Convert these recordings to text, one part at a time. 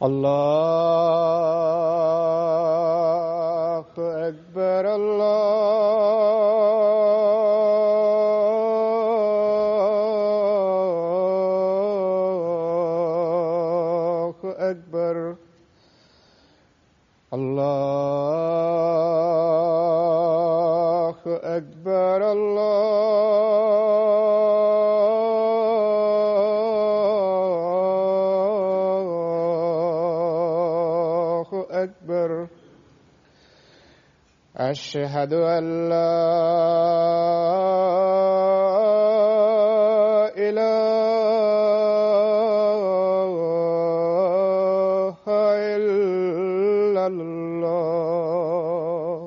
الله أكبر الله أكبر الله أكبر الله أكبر. أشهد أن لا إله إلا الله.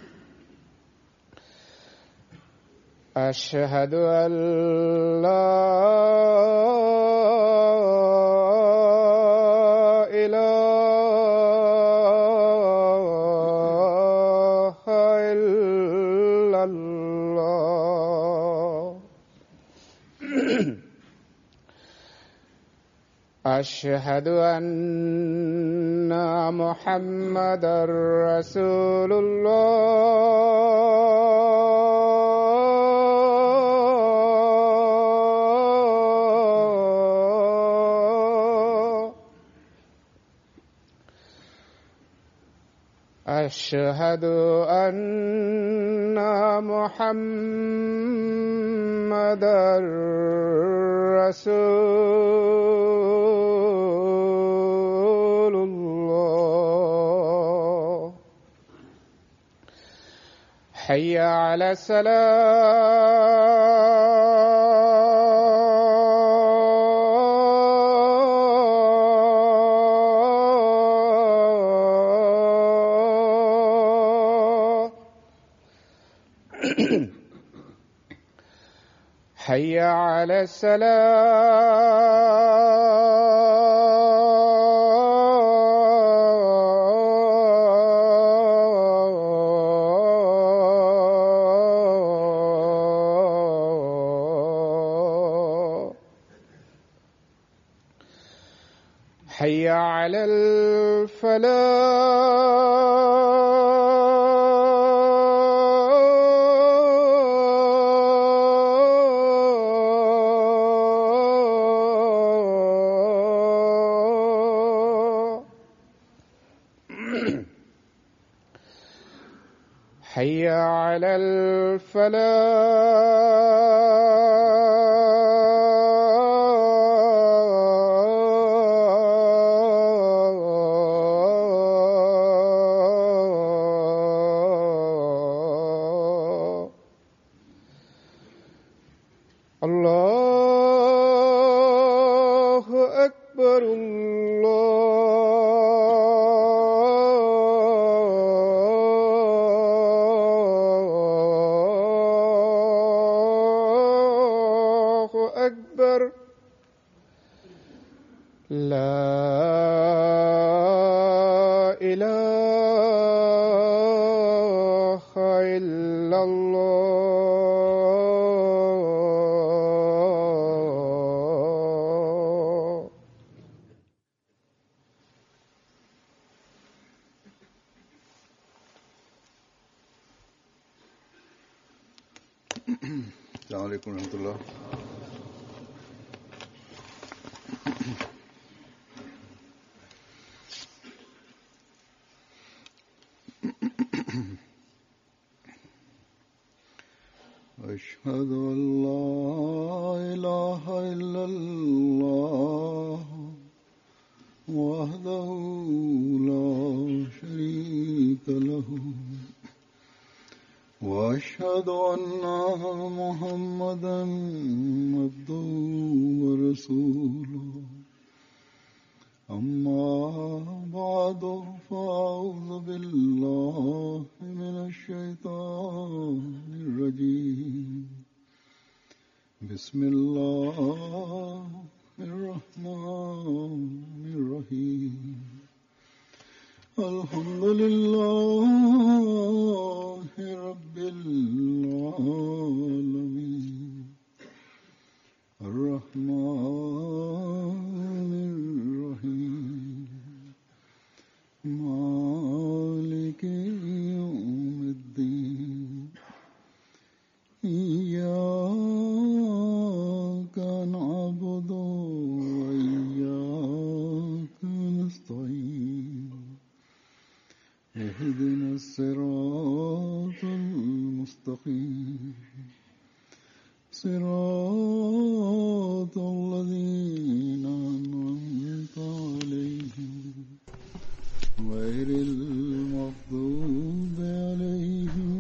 أشهد أن لا إله إلا الله. أشهد أن محمدًا رسول الله. أشهد أن محمدًا رسول الله. حي على الصلاة. حي على الصلاة. حي على الفلاح. حي على الفلاح. الله أكبر الله أكبر. لا إله إلا الله. السلام عليكم ورحمة الله. أشهد أن لا إله إلا الله وحده لا شريك له وأشهد أن محمدًا عبده ورسوله. أما بعد فأعوذ بالله من الشيطان الرجيم. بسم الله الرحمن الرحيم. الحمد لله رب العالمين. الرحمن الرحيم. مالك يوم الدين إياك نعبد وإياك نستعين اهدنا الصراط المستقيم صراط الذين أنعمت عليهم غير المغضوب عليهم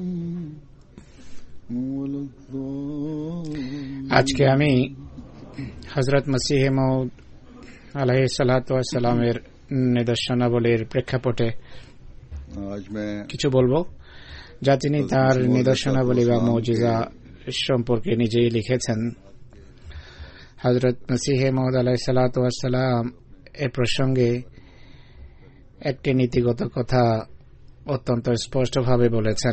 ولا الضالين। আজকে আমি হযরত মসিহ মাউদ আলাইহিস সালাতু ওয়াস সালামের নিদর্শনাবলীর প্রেক্ষাপটে কিছু বলবো, যা তিনি তার নিদর্শনাবলী বা মুজিজা সম্পর্কে নিজেই লিখেছেন। হযরত মসিহ মাউদ আলাইহিস সালাতু ওয়াস সালাম এ প্রসঙ্গে একটি নীতিগত কথা অত্যন্ত স্পষ্টভাবে বলেছেন।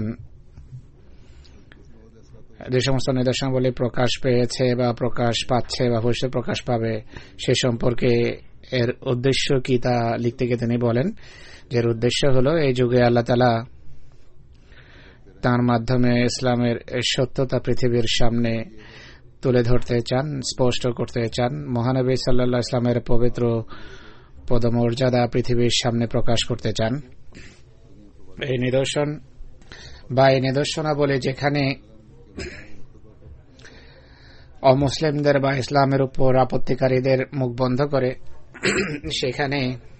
যে সমস্ত নিদর্শনাবলী প্রকাশ পেয়েছে বা প্রকাশ পাচ্ছে বা ভবিষ্যৎ প্রকাশ পাবে সে সম্পর্কে এর উদ্দেশ্য কি তা লিখতে গিয়ে তিনি বলেন যে উদ্দেশ্য হল এই যুগে আল্লাহ তাআলা তার মাধ্যমে ইসলামের সত্যতা পৃথিবীর সামনে তুলে ধরতে চান, স্পষ্ট করতে চান। মহানবী সাল্লাল্লাহু আলাইহি ওয়াসাল্লামের পবিত্র পদমর্যাদা পৃথিবীর সামনে প্রকাশ করতে চান। এই নিদর্শন বা এই নিদর্শনাবলী যেখানে অমুসলিমদের বা ইসলামের উপর আপত্তিকারীদের মুখ বন্ধ করে, সেখানে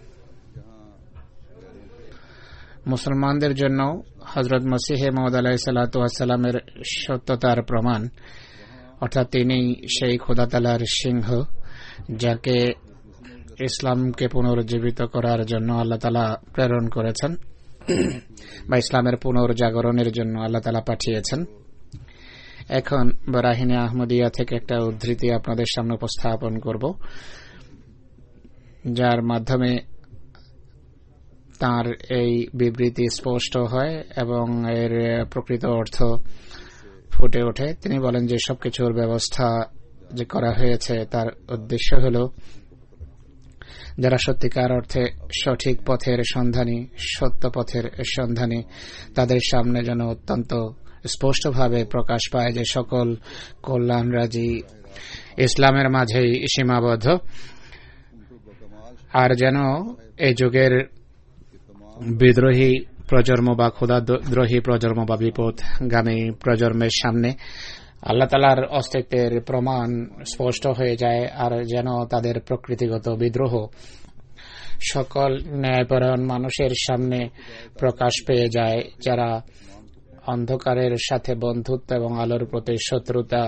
মুসলমানদের জন্য হযরত মসিহ মাউদ আলাইহিস সালাতু ওয়াস সালামের সত্যতার প্রমাণ, অর্থাৎ তিনি সেই খোদা তাআলার সিংহ যাকে ইসলামকে পুনরুজ্জীবিত করার জন্য আল্লাহ তাআলা প্রেরণ করেছেন বা ইসলামের পুনর্জাগরণের জন্য আল্লাহ তাআলা পাঠিয়েছেন। এখন বারাহিনে আহমদিয়া থেকে একটা উদ্ধৃতি আপনাদের সামনে উপস্থাপন করব, যার মাধ্যমে তার এই বিবৃতি স্পষ্ট হয় এবং এর প্রকৃত অর্থ ফুটে ওঠে। তিনি বলেন যে সবকিছুর ব্যবস্থা যে করা হয়েছে তার উদ্দেশ্য হল যারা সত্যিকার অর্থে সঠিক পথের সন্ধানী, সত্য পথের সন্ধানী, তাদের সামনে যেন অত্যন্ত স্পষ্টভাবে প্রকাশ পায় যে সকল কল্যাণরাজি ইসলামের মাঝেই সীমাবদ্ধ, আর যেন এই যুগের বিদ্রোহী প্রজন্ম বা খোদাদ্রোহী প্রজন্ম বা বিপদগামী প্রজন্মের সামনে আল্লাহ তাআলার অস্তিত্বের প্রমাণ স্পষ্ট হয়ে যায়, আর যেন তাদের প্রকৃতিগত বিদ্রোহ সকল ন্যায়পরায়ণ মানুষের সামনে প্রকাশ পেয়ে যায়, যারা অন্ধকারের সাথে বন্ধুত্ব এবং আলোর প্রতি শত্রুতা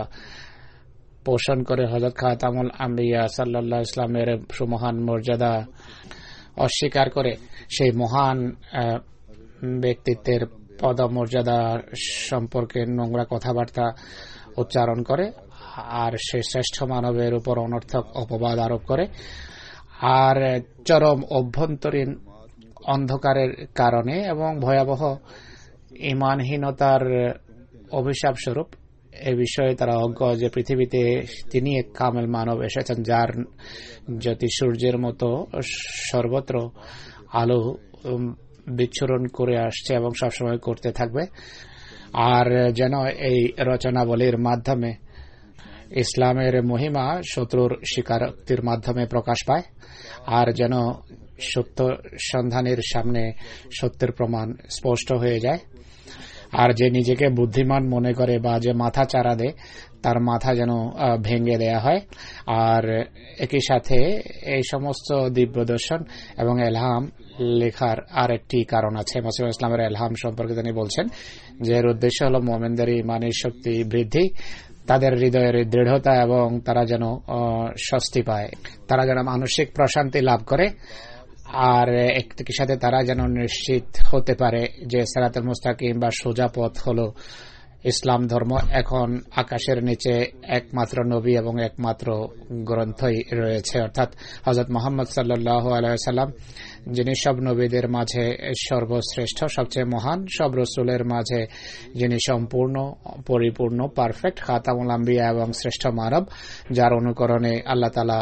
পোষণ করে হযরত খাতামুল আম্বিয়া সাল্লাল্লাহু আলাইহি ইসলামের সুমহান মর্যাদা অস্বীকার করে সেই মহান ব্যক্তিত্বের পদমর্যাদা সম্পর্কে নোংরা কথাবার্তা উচ্চারণ করে, আর সে শ্রেষ্ঠ মানবের উপর অনর্থক অপবাদ আরোপ করে, আর চরম অভ্যন্তরীণ অন্ধকারের কারণে এবং ভয়াবহ ঈমানহীনতার অভিশাপ স্বরূপ এ বিষয়ে তারা অজ্ঞ যে পৃথিবীতে তিনি এক কামেল মানব এসেছেন, যার জ্যোতি সূর্যের মতো সর্বত্র আলো বিচ্ছুরণ করে আসছে এবং সবসময় করতে থাকবে। আর যেন এই রচনাবলীর মাধ্যমে ইসলামের মহিমা শত্রুর স্বীকারোক্তির মাধ্যমে প্রকাশ পায়, আর যেন সত্য সন্ধানের সামনে সত্যের প্রমাণ স্পষ্ট হয়ে যায়, আর যে নিজেকে বুদ্ধিমান মনে করে বা যে মাথা চারা দেয় তার মাথা যেন ভেঙে দেয়া হয়। আর একই সাথে এই সমস্ত দিব্য দর্শন এবং এলহাম লেখার আর একটি কারণ আছে। মসিহ ইসলামের এলহাম সম্পর্কে তিনি বলছেন যে এর উদ্দেশ্য হল মুমিনদের ঈমানের শক্তি বৃদ্ধি, তাদের হৃদয়ের দৃঢ়তা এবং তারা যেন স্বস্তি পায়, তারা যেন মানসিক প্রশান্তি লাভ করে, আর একই সাথে তারা যেন নিশ্চিত হতে পারে যে সিরাতুল মুস্তাকিম বা সোজা পথ হল ইসলাম ধর্ম। এখন আকাশের নিচে একমাত্র নবী এবং একমাত্র গ্রন্থই রয়েছে, অর্থাৎ হযরত মুহাম্মদ সাল্লাল্লাহু আলাইহি ওয়াসাল্লাম, যিনি সব নবীদের মাঝে সর্বশ্রেষ্ঠ, সবচেয়ে মহান, সব রাসূলের মাঝে যিনি সম্পূর্ণ, পরিপূর্ণ, পারফেক্ট, খাতামুল আম্বিয়া এবং শ্রেষ্ঠ মানব, যার অনুকরণে আল্লাহ তাআলা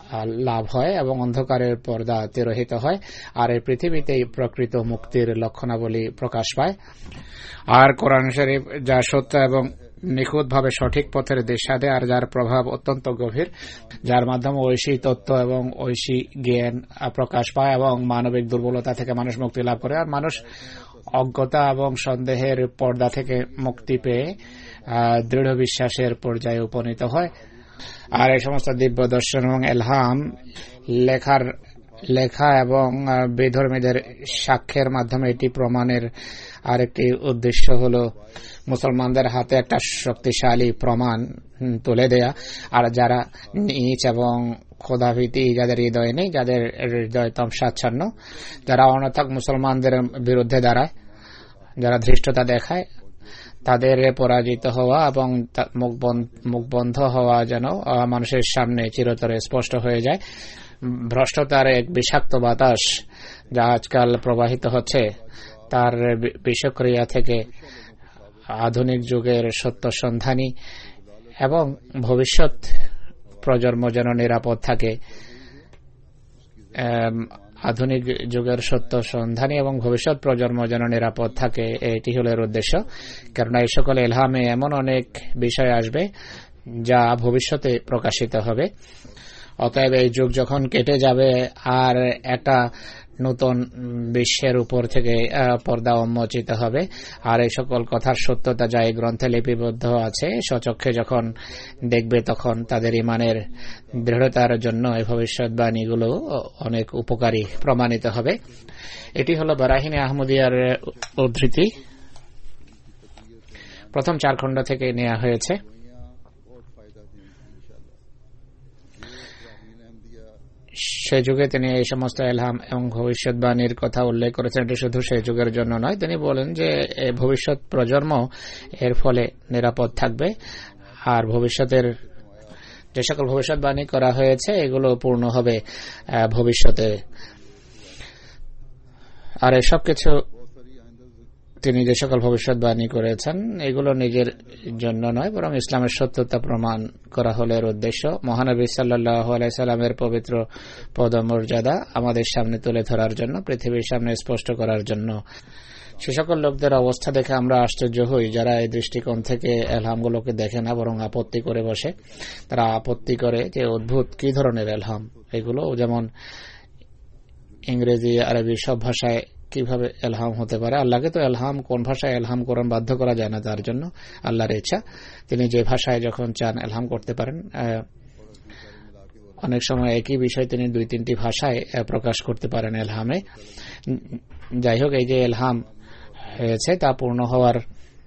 লাভ হয় এবং অন্ধকারের পর্দা তিরোহিত হয়, আর এই পৃথিবীতেই প্রকৃত মুক্তির লক্ষণাবলী প্রকাশ পায়। আর কোরআন শরীফ যা সত্য এবং নিখুঁতভাবে সঠিক পথের দিশা দেয়, আর যার প্রভাব অত্যন্ত গভীর, যার মাধ্যমে ঐশী তত্ত্ব এবং ঐশী জ্ঞান প্রকাশ পায় এবং মানবিক দুর্বলতা থেকে মানুষ মুক্তি লাভ করে, আর মানুষ অজ্ঞতা এবং সন্দেহের পর্দা থেকে মুক্তি পেয়ে দৃঢ় বিশ্বাসের পর্যায়ে উপনীত হয়। আর এই সমস্ত দিব্য দর্শন এবং এলহাম লেখা এবং বিধর্মীদের সাক্ষ্যের মাধ্যমে এটি প্রমাণের আরেকটি উদ্দেশ্য হল মুসলমানদের হাতে একটা শক্তিশালী প্রমাণ তুলে দেয়া। আর যারা নীচ এবং খোদাভীতি যাদের হৃদয় নেই, যাদের হৃদয় তমসাচ্ছন্ন, যারা অনর্থক মুসলমানদের বিরুদ্ধে দাঁড়ায়, যারা ধৃষ্টতা দেখায়, তাদের পরাজিত হওয়া এবং মুখ বন্ধ হওয়া যেন মানুষের সামনে চিরতরে স্পষ্ট হয়ে যায়। ভ্রষ্টতার এক বিষাক্ত বাতাস যা আজকাল প্রবাহিত হচ্ছে, তার বিষক্রিয়া থেকে আধুনিক যুগের সত্য সন্ধানী এবং ভবিষ্যৎ প্রজন্ম যেন নিরাপদ থাকে। আধুনিক যুগের সত্য সন্ধানী এবং ভবিষ্যৎ প্রজন্ম যেন নিরাপদ থাকে, এটি হল এর উদ্দেশ্য। কেননা এই সকল এলহামে এমন অনেক বিষয় আসবে যা ভবিষ্যতে প্রকাশিত হবে। অতএব এই যুগ যখন কেটে যাবে আর একটা নতুন বিশ্বের উপর থেকে পর্দা উন্মোচিত হবে, আর এই সকল কথার সত্যতা যা এই গ্রন্থে লিপিবদ্ধ আছে স্বচক্ষে যখন দেখবে, তখন তাদের ইমানের দৃঢ়তার জন্য এই ভবিষ্যৎবাণীগুলো অনেক উপকারী প্রমাণিত হবে। এটি হল বারাহিনে আহমদিয়ার উদ্ধৃতি, প্রথম 4 খণ্ড থেকে নেওয়া হয়েছে। সে যুগে তিনি এই সমস্ত এলহাম এবং ভবিষ্যৎবাণীর কথা উল্লেখ করেছেন। এটি শুধু সেই যুগের জন্য নয়, তিনি বলেন যে ভবিষ্যৎ প্রজন্ম এর ফলে নিরাপদ থাকবে, আর ভবিষ্যতের যে সকল ভবিষ্যৎবাণী করা হয়েছে এগুলো পূর্ণ হবে ভবিষ্যতে। আর এসব কিছু তিনি যে সকল ভবিষ্যৎবাণী করেছেন এগুলো নিজের জন্য নয়, বরং ইসলামের সত্যতা প্রমাণ করা হল এর উদ্দেশ্য। মহানবী সাল্লাল্লাহু আলাইহি সাল্লামের পবিত্র পদমর্যাদা আমাদের সামনে তুলে ধরার জন্য, পৃথিবীর সামনে স্পষ্ট করার জন্য। সে সকল লোকদের অবস্থা দেখে আমরা আশ্চর্য হই যারা এই দৃষ্টিকোণ থেকে এলহামগুলোকে দেখে না, বরং আপত্তি করে বসে। তারা আপত্তি করে যে অদ্ভুত কি ধরনের এলহাম এগুলো, যেমন ইংরেজি, আরবি সব ভাষায় কিভাবে এলহাম হতে পারে। আল্লাহকে তো এলহাম কোন ভাষায় এলহাম করেন বাধ্য করা যায় না, তার জন্য আল্লাহর ইচ্ছা, তিনি যে ভাষায় যখন চান এলহাম করতে পারেন। অনেক সময় একই বিষয় তিনি 2-3টি ভাষায় প্রকাশ করতে পারেন এলহামে। যাই হোক, এই যে এলহাম হয়েছে তা পূর্ণ হওয়ার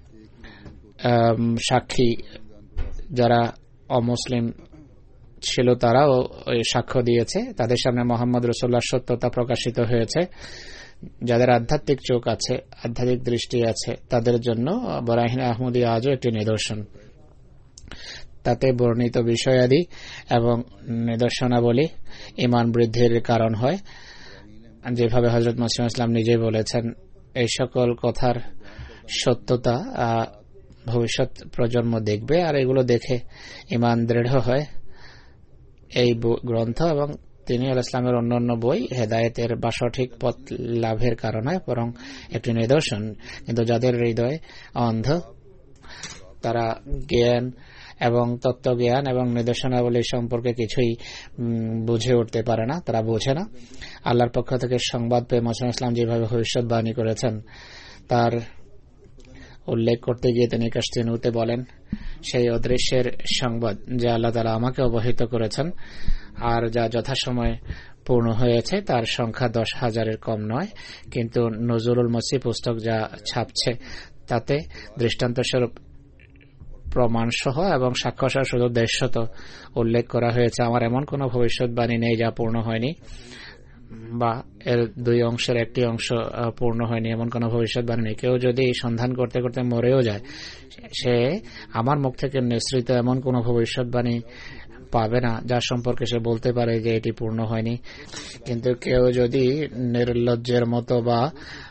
সাক্ষী যারা অমুসলিম ছিল তারাও সাক্ষ্য দিয়েছে। তাদের সামনে মোহাম্মদ রাসূলুল্লাহর সত্যতা প্রকাশিত হয়েছে। যাদের আধ্যাত্মিক চোখ আছে, আধ্যাত্মিক দৃষ্টি আছে, তাদের জন্য বারাহিনে আহমদিয়া আজও একটি নিদর্শন। তাতে বর্ণিত বিষয়াদি এবং নিদর্শনাবলী ঈমান বৃদ্ধির কারণ হয়। যেভাবে হযরত মসিহ ইসলাম নিজেই বলেছেন, এই সকল কথার সত্যতা ভবিষ্যৎ প্রজন্ম দেখবে, আর এগুলো দেখে ঈমান দৃঢ় হয়। এই গ্রন্থ এবং তিনি আল ইসলামের অন্যান্য বই হেদায়েতের বা সঠিক পথ লাভের কারণ হয়, বরং একটি নিদর্শন। কিন্তু যাদের হৃদয় অন্ধ, তারা জ্ঞান এবং তত্ত্বজ্ঞান এবং নিদর্শনাবলী সম্পর্কে কিছুই বুঝে উঠতে পারে না, তারা বোঝে না। আল্লাহর পক্ষ থেকে সংবাদ পেয়ে মুহাম্মদ ইসলাম যেভাবে ভবিষ্যৎবাণী করেছেন তার উল্লেখ করতে গিয়ে তিনি কাশতিনুতে বলেন, সেই অদৃশ্যের সংবাদ যা আল্লাহ তাআলা আমাকে অবহিত করেছেন আর যা যথাসময়ে পূর্ণ হয়েছে তার সংখ্যা 10,000-এর কম নয়। কিন্তু নজরুল মসিহ পুস্তক যা ছাপছে তাতে দৃষ্টান্তস্বরূপ প্রমাণসহ এবং সাক্ষ্যসহ শুধু 150 উল্লেখ করা হয়েছে। আমার এমন কোন ভবিষ্যৎবাণী নেই যা পূর্ণ হয়নি, বা এর 2 অংশের একটি অংশ পূর্ণ হয়নি, এমন কোন ভবিষ্যৎবাণী নেই। কেউ যদি সন্ধান করতে করতে মরেও যায়, সে আমার মুখ থেকে নিঃসৃত এমন কোন ভবিষ্যৎবাণী পাবে না যার সম্পর্কে সে বলতে পারে যে এটি পূর্ণ হয়নি। কিন্তু কেউ যদি নির্লজ্জের মতো বা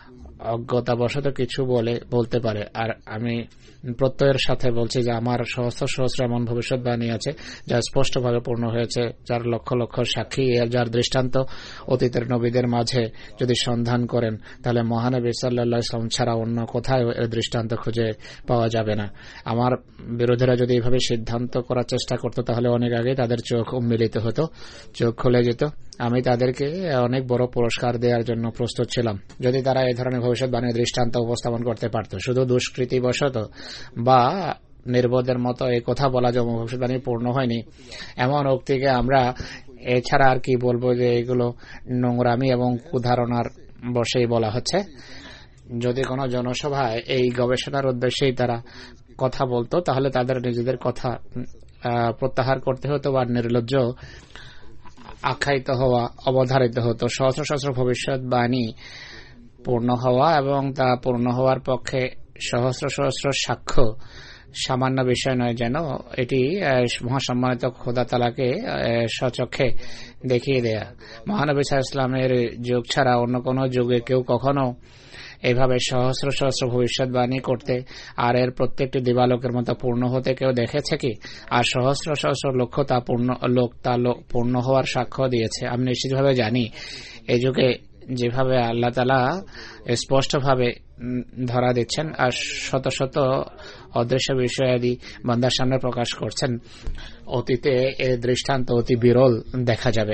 অজ্ঞতাবশত কিছু বলতে পারে। আর আমি প্রত্যয়ের সাথে বলছি যে আমার সহস্র সহস্র এমন ভবিষ্যৎবাণী আছে যা স্পষ্টভাবে পূর্ণ হয়েছে, যার লক্ষ লক্ষ সাক্ষী, যার দৃষ্টান্ত অতীতের নবীদের মাঝে যদি সন্ধান করেন তাহলে মহানবী সাল্লাল্লাহু আলাইহি ওয়াসাল্লাম ছাড়া অন্য কোথাও এর দৃষ্টান্ত খুঁজে পাওয়া যাবে না। আমার বিরোধীরা যদি এইভাবে সিদ্ধান্ত করার চেষ্টা করত তাহলে অনেক আগে তাদের চোখ উন্মিলিত হতো, চোখ খুলে যেত। আমি তাদেরকে অনেক বড় পুরস্কার দেওয়ার জন্য প্রস্তুত ছিলাম যদি তারা এই ধরনের ভবিষ্যৎবাণীর দৃষ্টান্ত উপস্থাপন করতে পারত। শুধু দুষ্কৃতিবশত বা নির্বোধের মতো এই কথা বলা যে ভবিষ্যৎবাণী পূর্ণ হয়নি, এমন উক্তিকে আমরা এছাড়া আর কি বলবো যে এগুলো নোংরামি এবং কুধারণার বশেই বলা হচ্ছে। যদি কোনো জনসভায় এই গবেষণার উদ্দেশ্যেই তারা কথা বলতো তাহলে তাদের নিজেদের কথা প্রত্যাহার করতে হতো বা নির্লজ্জ আখ্যায়িত হওয়া অবধারিত হতো। সহস্র সহস্র ভবিষ্যৎবাণী পূর্ণ হওয়া এবং তা পূর্ণ হওয়ার পক্ষে সহস্র সহস্র সাক্ষ্য সামান্য বিষয় নয়, যেন এটি মহাসম্মানিত খোদা তাআলাকে স্বচক্ষে দেখিয়ে দেয়া। মহানবী সাল্লাল্লাহু আলাইহি ওয়াসাল্লামের যুগ ছাড়া অন্য কোন যুগে কেউ কখনো এইভাবে সহস্র সহস্র ভবিষ্যৎবাণী করতে আর এর প্রত্যেকটি দিবালোকের মতো পূর্ণ হতে কেউ দেখেছে কি? আর সহস্র সহস্র লোক তা পূর্ণ হওয়ার সাক্ষ্য দিয়েছে। আমি নিশ্চিতভাবে জানি এই যুগে যেভাবে আল্লাহ তাআলা স্পষ্টভাবে ধরা দিচ্ছেন আর শত শত অদৃশ্য বিষয়াদি বান্দার সামনে প্রকাশ করছেন, অতীতে এর দৃষ্টান্ত অতি বিরল দেখা যাবে।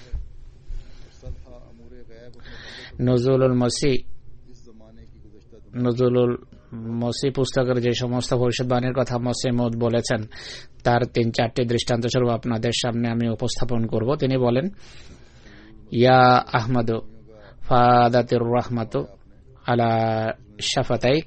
নজরুল মসি পুস্তকের যে সমস্ত ভবিষ্যৎবাণীর কথা মসিহ মউদ বলেছেন তার 3-4টি দৃষ্টান্ত স্বরূপ আপনাদের সামনে আমি উপস্থাপন করব। তিনি বলেন, ইয়া আহমদ ফাদাতির রহমাতু আলা শাফাতাইক,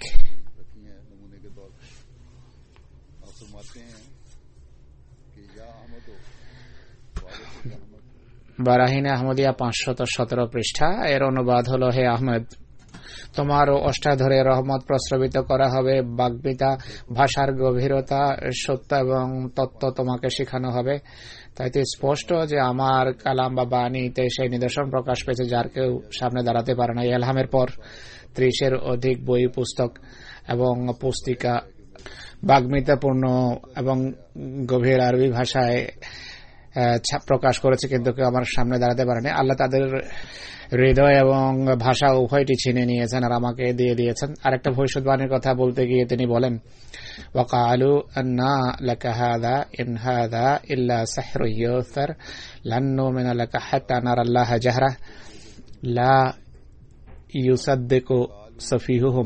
বারাহিনে আহমদিয়া 517 পৃষ্ঠা। এর অনুবাদ হলো, হে আহমদ, তোমার অষ্টাধরে রহমত প্রস্রবিত করা হবে, বাগ্মিতা, ভাষার গভীরতা, সত্য এবং তত্ত্ব তোমাকে শেখানো হবে। তাই তো স্পষ্ট যে আমার কালাম বা বাণীতে সেই নিদর্শন প্রকাশ পেয়েছে যার কেউ সামনে দাঁড়াতে পারে না। এলহামের পর 30-এর অধিক বই, পুস্তক এবং পুস্তিকা বাগ্মিতাপূর্ণ এবং গভীর আরবি ভাষায় প্রকাশ করেছে, কিন্তু কেউ আমার সামনে দাঁড়াতে পারেনি। আল্লাহ তাদের হৃদয় এবং ভাষা উভয়টি ছিনে নিয়েছেন আর আমাকে দিয়ে দিয়েছেন। আরেকটা ভবিষ্যৎবাণীর কথা বলতে গিয়ে তিনি বলেন, ওয়াকালু আন্না লাকা হাযা ইন হাযা ইল্লা সিহরুন ইউসার লান নুমিনা লাকা হাত্তা নারাল্লাহ জাহরা লা ইউসাদ্দিকু সাফিহুম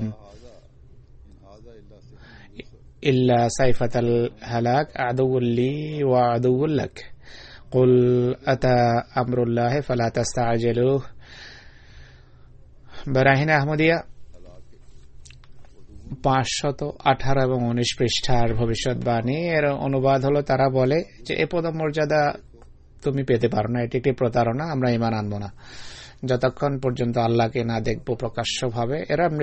ইল্লা সাইফাতাল হালাক আদুউল লি ওয়া আদুউল লাক কুল আতা আমরুল্লাহ ফালা তাস্তাজিলুহ। বারাহিনে আহমদিয়া 518 এবং 19 পৃষ্ঠার ভবিষ্যৎবাণী। এর অনুবাদ হলো, তারা বলে যে এ পদমর্যাদা তুমি পেতে পারো না, এটি একটি প্রতারণা, আমরা ঈমান আনব না যতক্ষণ পর্যন্ত আল্লাহকে না দেখব প্রকাশ্যভাবে।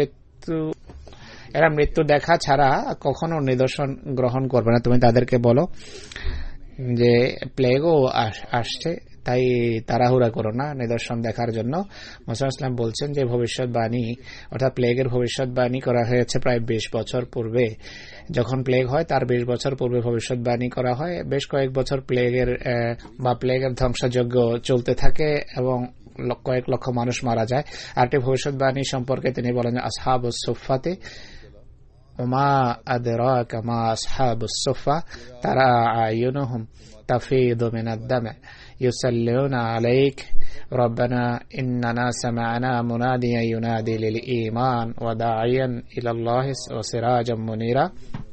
এরা মৃত্যু দেখা ছাড়া কখনো নিদর্শন গ্রহণ করবে না। তুমি তাদেরকে বলো যে প্লেগও আসছে, তাই তাড়াহুড়া করো না নিদর্শন দেখার জন্য। মুসা ইসলাম বলছেন যে ভবিষ্যৎবাণী অর্থাৎ প্লেগের ভবিষ্যৎবাণী করা হয়েছে প্রায় 20 বছর পূর্বে। যখন প্লেগ হয় তার 20 বছর পূর্বে ভবিষ্যৎবাণী করা হয়। বেশ কয়েক বছর প্লেগের ধ্বংসযজ্ঞ চলতে থাকে এবং কয়েক লক্ষ মানুষ মারা যায়। আরেকটি ভবিষ্যৎবাণী সম্পর্কে তিনি বলেন, আসহাবুস সুফফাতে ওমা আদরাকা মা আসহাবুস সুফফা তারা আয়ুনুহুম তাফিদু মিনাদ দাম ইউসাল্লিউনা আলাইক রব্বানা ইন্নানা সামা'না মুনাদিয়ান ইউনাদি লিল ঈমান ওয়া দা'iyan ইলাল্লাহি ওয়া সিরাজাম মুনীরা।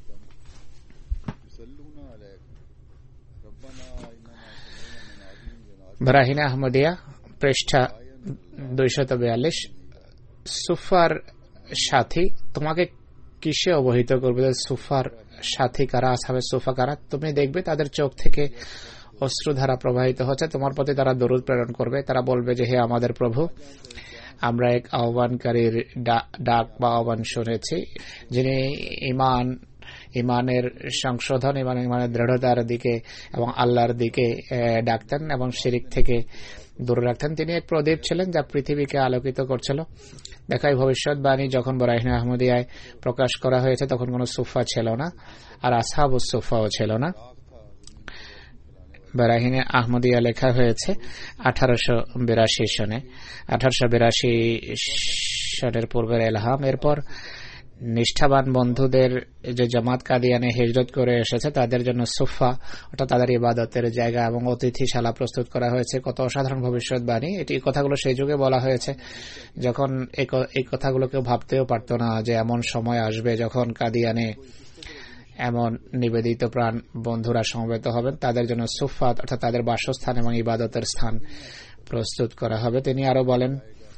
বারাহিনে আহমদিয়া পৃষ্ঠা 242। সুফার সাথী তোমাকে কিসে অবহিত করবে? সুফার সাথী কারা, আসহাবে সুফা কারা? তুমি দেখবে তাদের চোখ থেকে অশ্রুধারা প্রবাহিত হচ্ছে, তোমার প্রতি তারা দরুদ প্রেরণ করবে। তারা বলবে যে, হে আমাদের প্রভু, আমরা এক আহ্বানকারীর ডাক বা আহ্বান শুনেছি, যিনি ইমানের সংশোধন, ইমানের দৃঢ়তার দিকে এবং আল্লাহর দিকে ডাকতেন এবং শিরিক থেকে দূরে রাখতেন। তিনি এক প্রদীপ ছিলেন যা পৃথিবীকে আলোকিত করছিল। দেখায় ভবিষ্যৎবাণী যখন বারাহিনে আহমদিয়ায় প্রকাশ করা হয়েছে তখন কোনো সুফা ছিল না, আর আসহাবুস সুফাও ছিল না। বারাহিনে আহমদিয়া লেখা হয়েছে 1882 সনে। 1882 সনের পূর্বের এলহাম। এরপর নিষ্ঠাবান বন্ধুদের যে জামাত কাদিয়ানে হিজরত করে এসেছে তাদের জন্য সুফা অর্থাৎ তাদের ইবাদতের জায়গা এবং অতিথিশালা প্রস্তুত করা হয়েছে। কত অসাধারণ ভবিষ্যৎবাণী! এটি কথাগুলো সেই যুগে বলা হয়েছে যখন এই কথাগুলো কেউ ভাবতেও পারত না যে এমন সময় আসবে যখন কাদিয়ানে এমন নিবেদিত প্রাণ বন্ধুরা সমবেত হবেন, তাদের জন্য সুফা অর্থাৎ তাদের বাসস্থান এবং ইবাদতের স্থান প্রস্তুত করা হবে। তিনি আরো বলেন,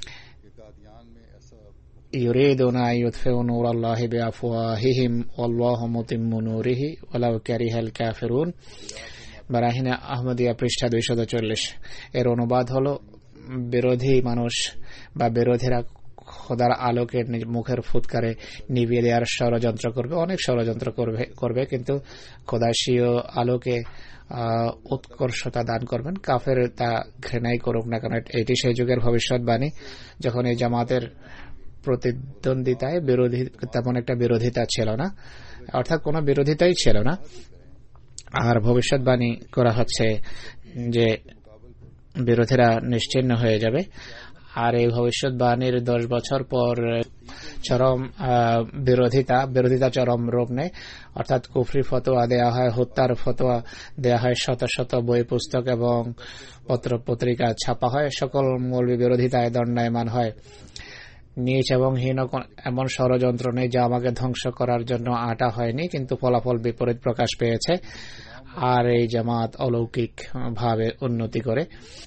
يريدون أن يطفئوا نور الله بأفواههم والله متم نوره ولو كره الكافرون। বারাহিনে আহমদিয়া পৃষ্ঠা 240। এর অনুবাদ হলো, বিরোধী মানুষ বা বিরোধীরা খোদার আলোকে মুখের ফুৎকারে নিভিয়ে দেওয়ার ষড়যন্ত্র করবে, অনেক ষড়যন্ত্র করবে, কিন্তু খোদাশীয় আলোকে উৎকর্ষতা দান করবেন। কাফের তা ঘৃণাই করুক না কেন। এটি সেই যুগের ভবিষ্যৎবাণী যখন এই জামাতের প্রতিদ্বন্দ্বিতায় তেমন একটা বিরোধিতা ছিল না, অর্থাৎ কোনো বিরোধিতাই ছিল না। আর ভবিষ্যৎবাণী করা হচ্ছে যে বিরোধীরা নিশ্চিহ্ন হয়ে যাবে। আর এই ভবিষ্যৎবাণীর 10 বছর পর চরম বিরোধিতা চরম রূপ নেয়, অর্থাৎ কুফরি ফতোয়া দেয়া হয়, হত্যার ফতোয়া দেয়া হয়, শত শত বই পুস্তক এবং পত্র পত্রিকা ছাপা হয়, সকল মৌলবি বিরোধিতায় দণ্ডায়মান হয়। নীচ এবং হীন এমন ষড়যন্ত্র নেই যা আমাকে ধ্বংস করার জন্য আটা হয়নি, কিন্তু ফলাফল বিপরীত প্রকাশ পেয়েছে। আর এই জামাত অলৌকিক ভাবে উন্নতি করে।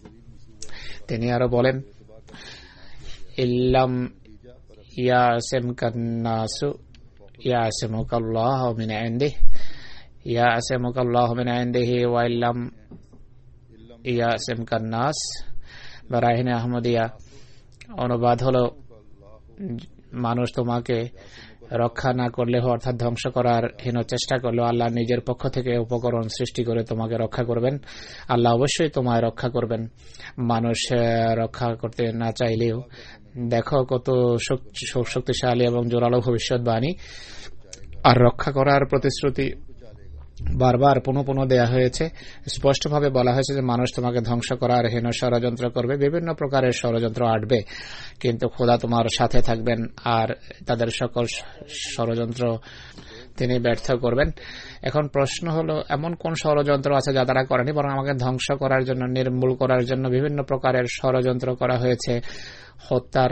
তিনি আরো বলেন, ইল্লাম ইয়াসিমকান্নাসু ইয়াসিমুকাল্লাহু মিন ইনদিহি ইয়াসিমুকাল্লাহু মিন ইনদিহি ওয়া ইল্লাম ইয়াসিমকান্নাস। বারাহিনে আহমদিয়া অনুবাদ হলো, মানুষ তোমাকে রক্ষা না করলে অর্থাৎ ধ্বংস করার হীন চেষ্টা করলেও আল্লাহ নিজের পক্ষ থেকে উপকরণ সৃষ্টি করে তোমাকে রক্ষা করবেন। আল্লাহ অবশ্যই তোমায় রক্ষা করবেন, মানুষ রক্ষা করতে না চাইলেও। দেখো কত শক্তিশালী এবং জোরালো ভবিষ্যৎবাণী। আর রক্ষা করার প্রতিশ্রুতি বারবার পুনঃ দেয়া হয়েছে। স্পষ্টভাবে বলা হয়েছে যে মানুষ তোমাকে ধ্বংস করার হীন ষড়যন্ত্র করবে, বিভিন্ন প্রকারের ষড়যন্ত্র আটবে, কিন্তু খোদা তোমার সাথে থাকবেন আর তাদের সকল ষড়যন্ত্র তিনি ব্যর্থ করবেন। এখন প্রশ্ন হলো, এমন কোন ষড়যন্ত্র আছে যা তারা করেনি, বরং আমাকে ধ্বংস করার জন্য, নির্মূল করার জন্য বিভিন্ন প্রকারের ষড়যন্ত্র করা হয়েছে, হত্যার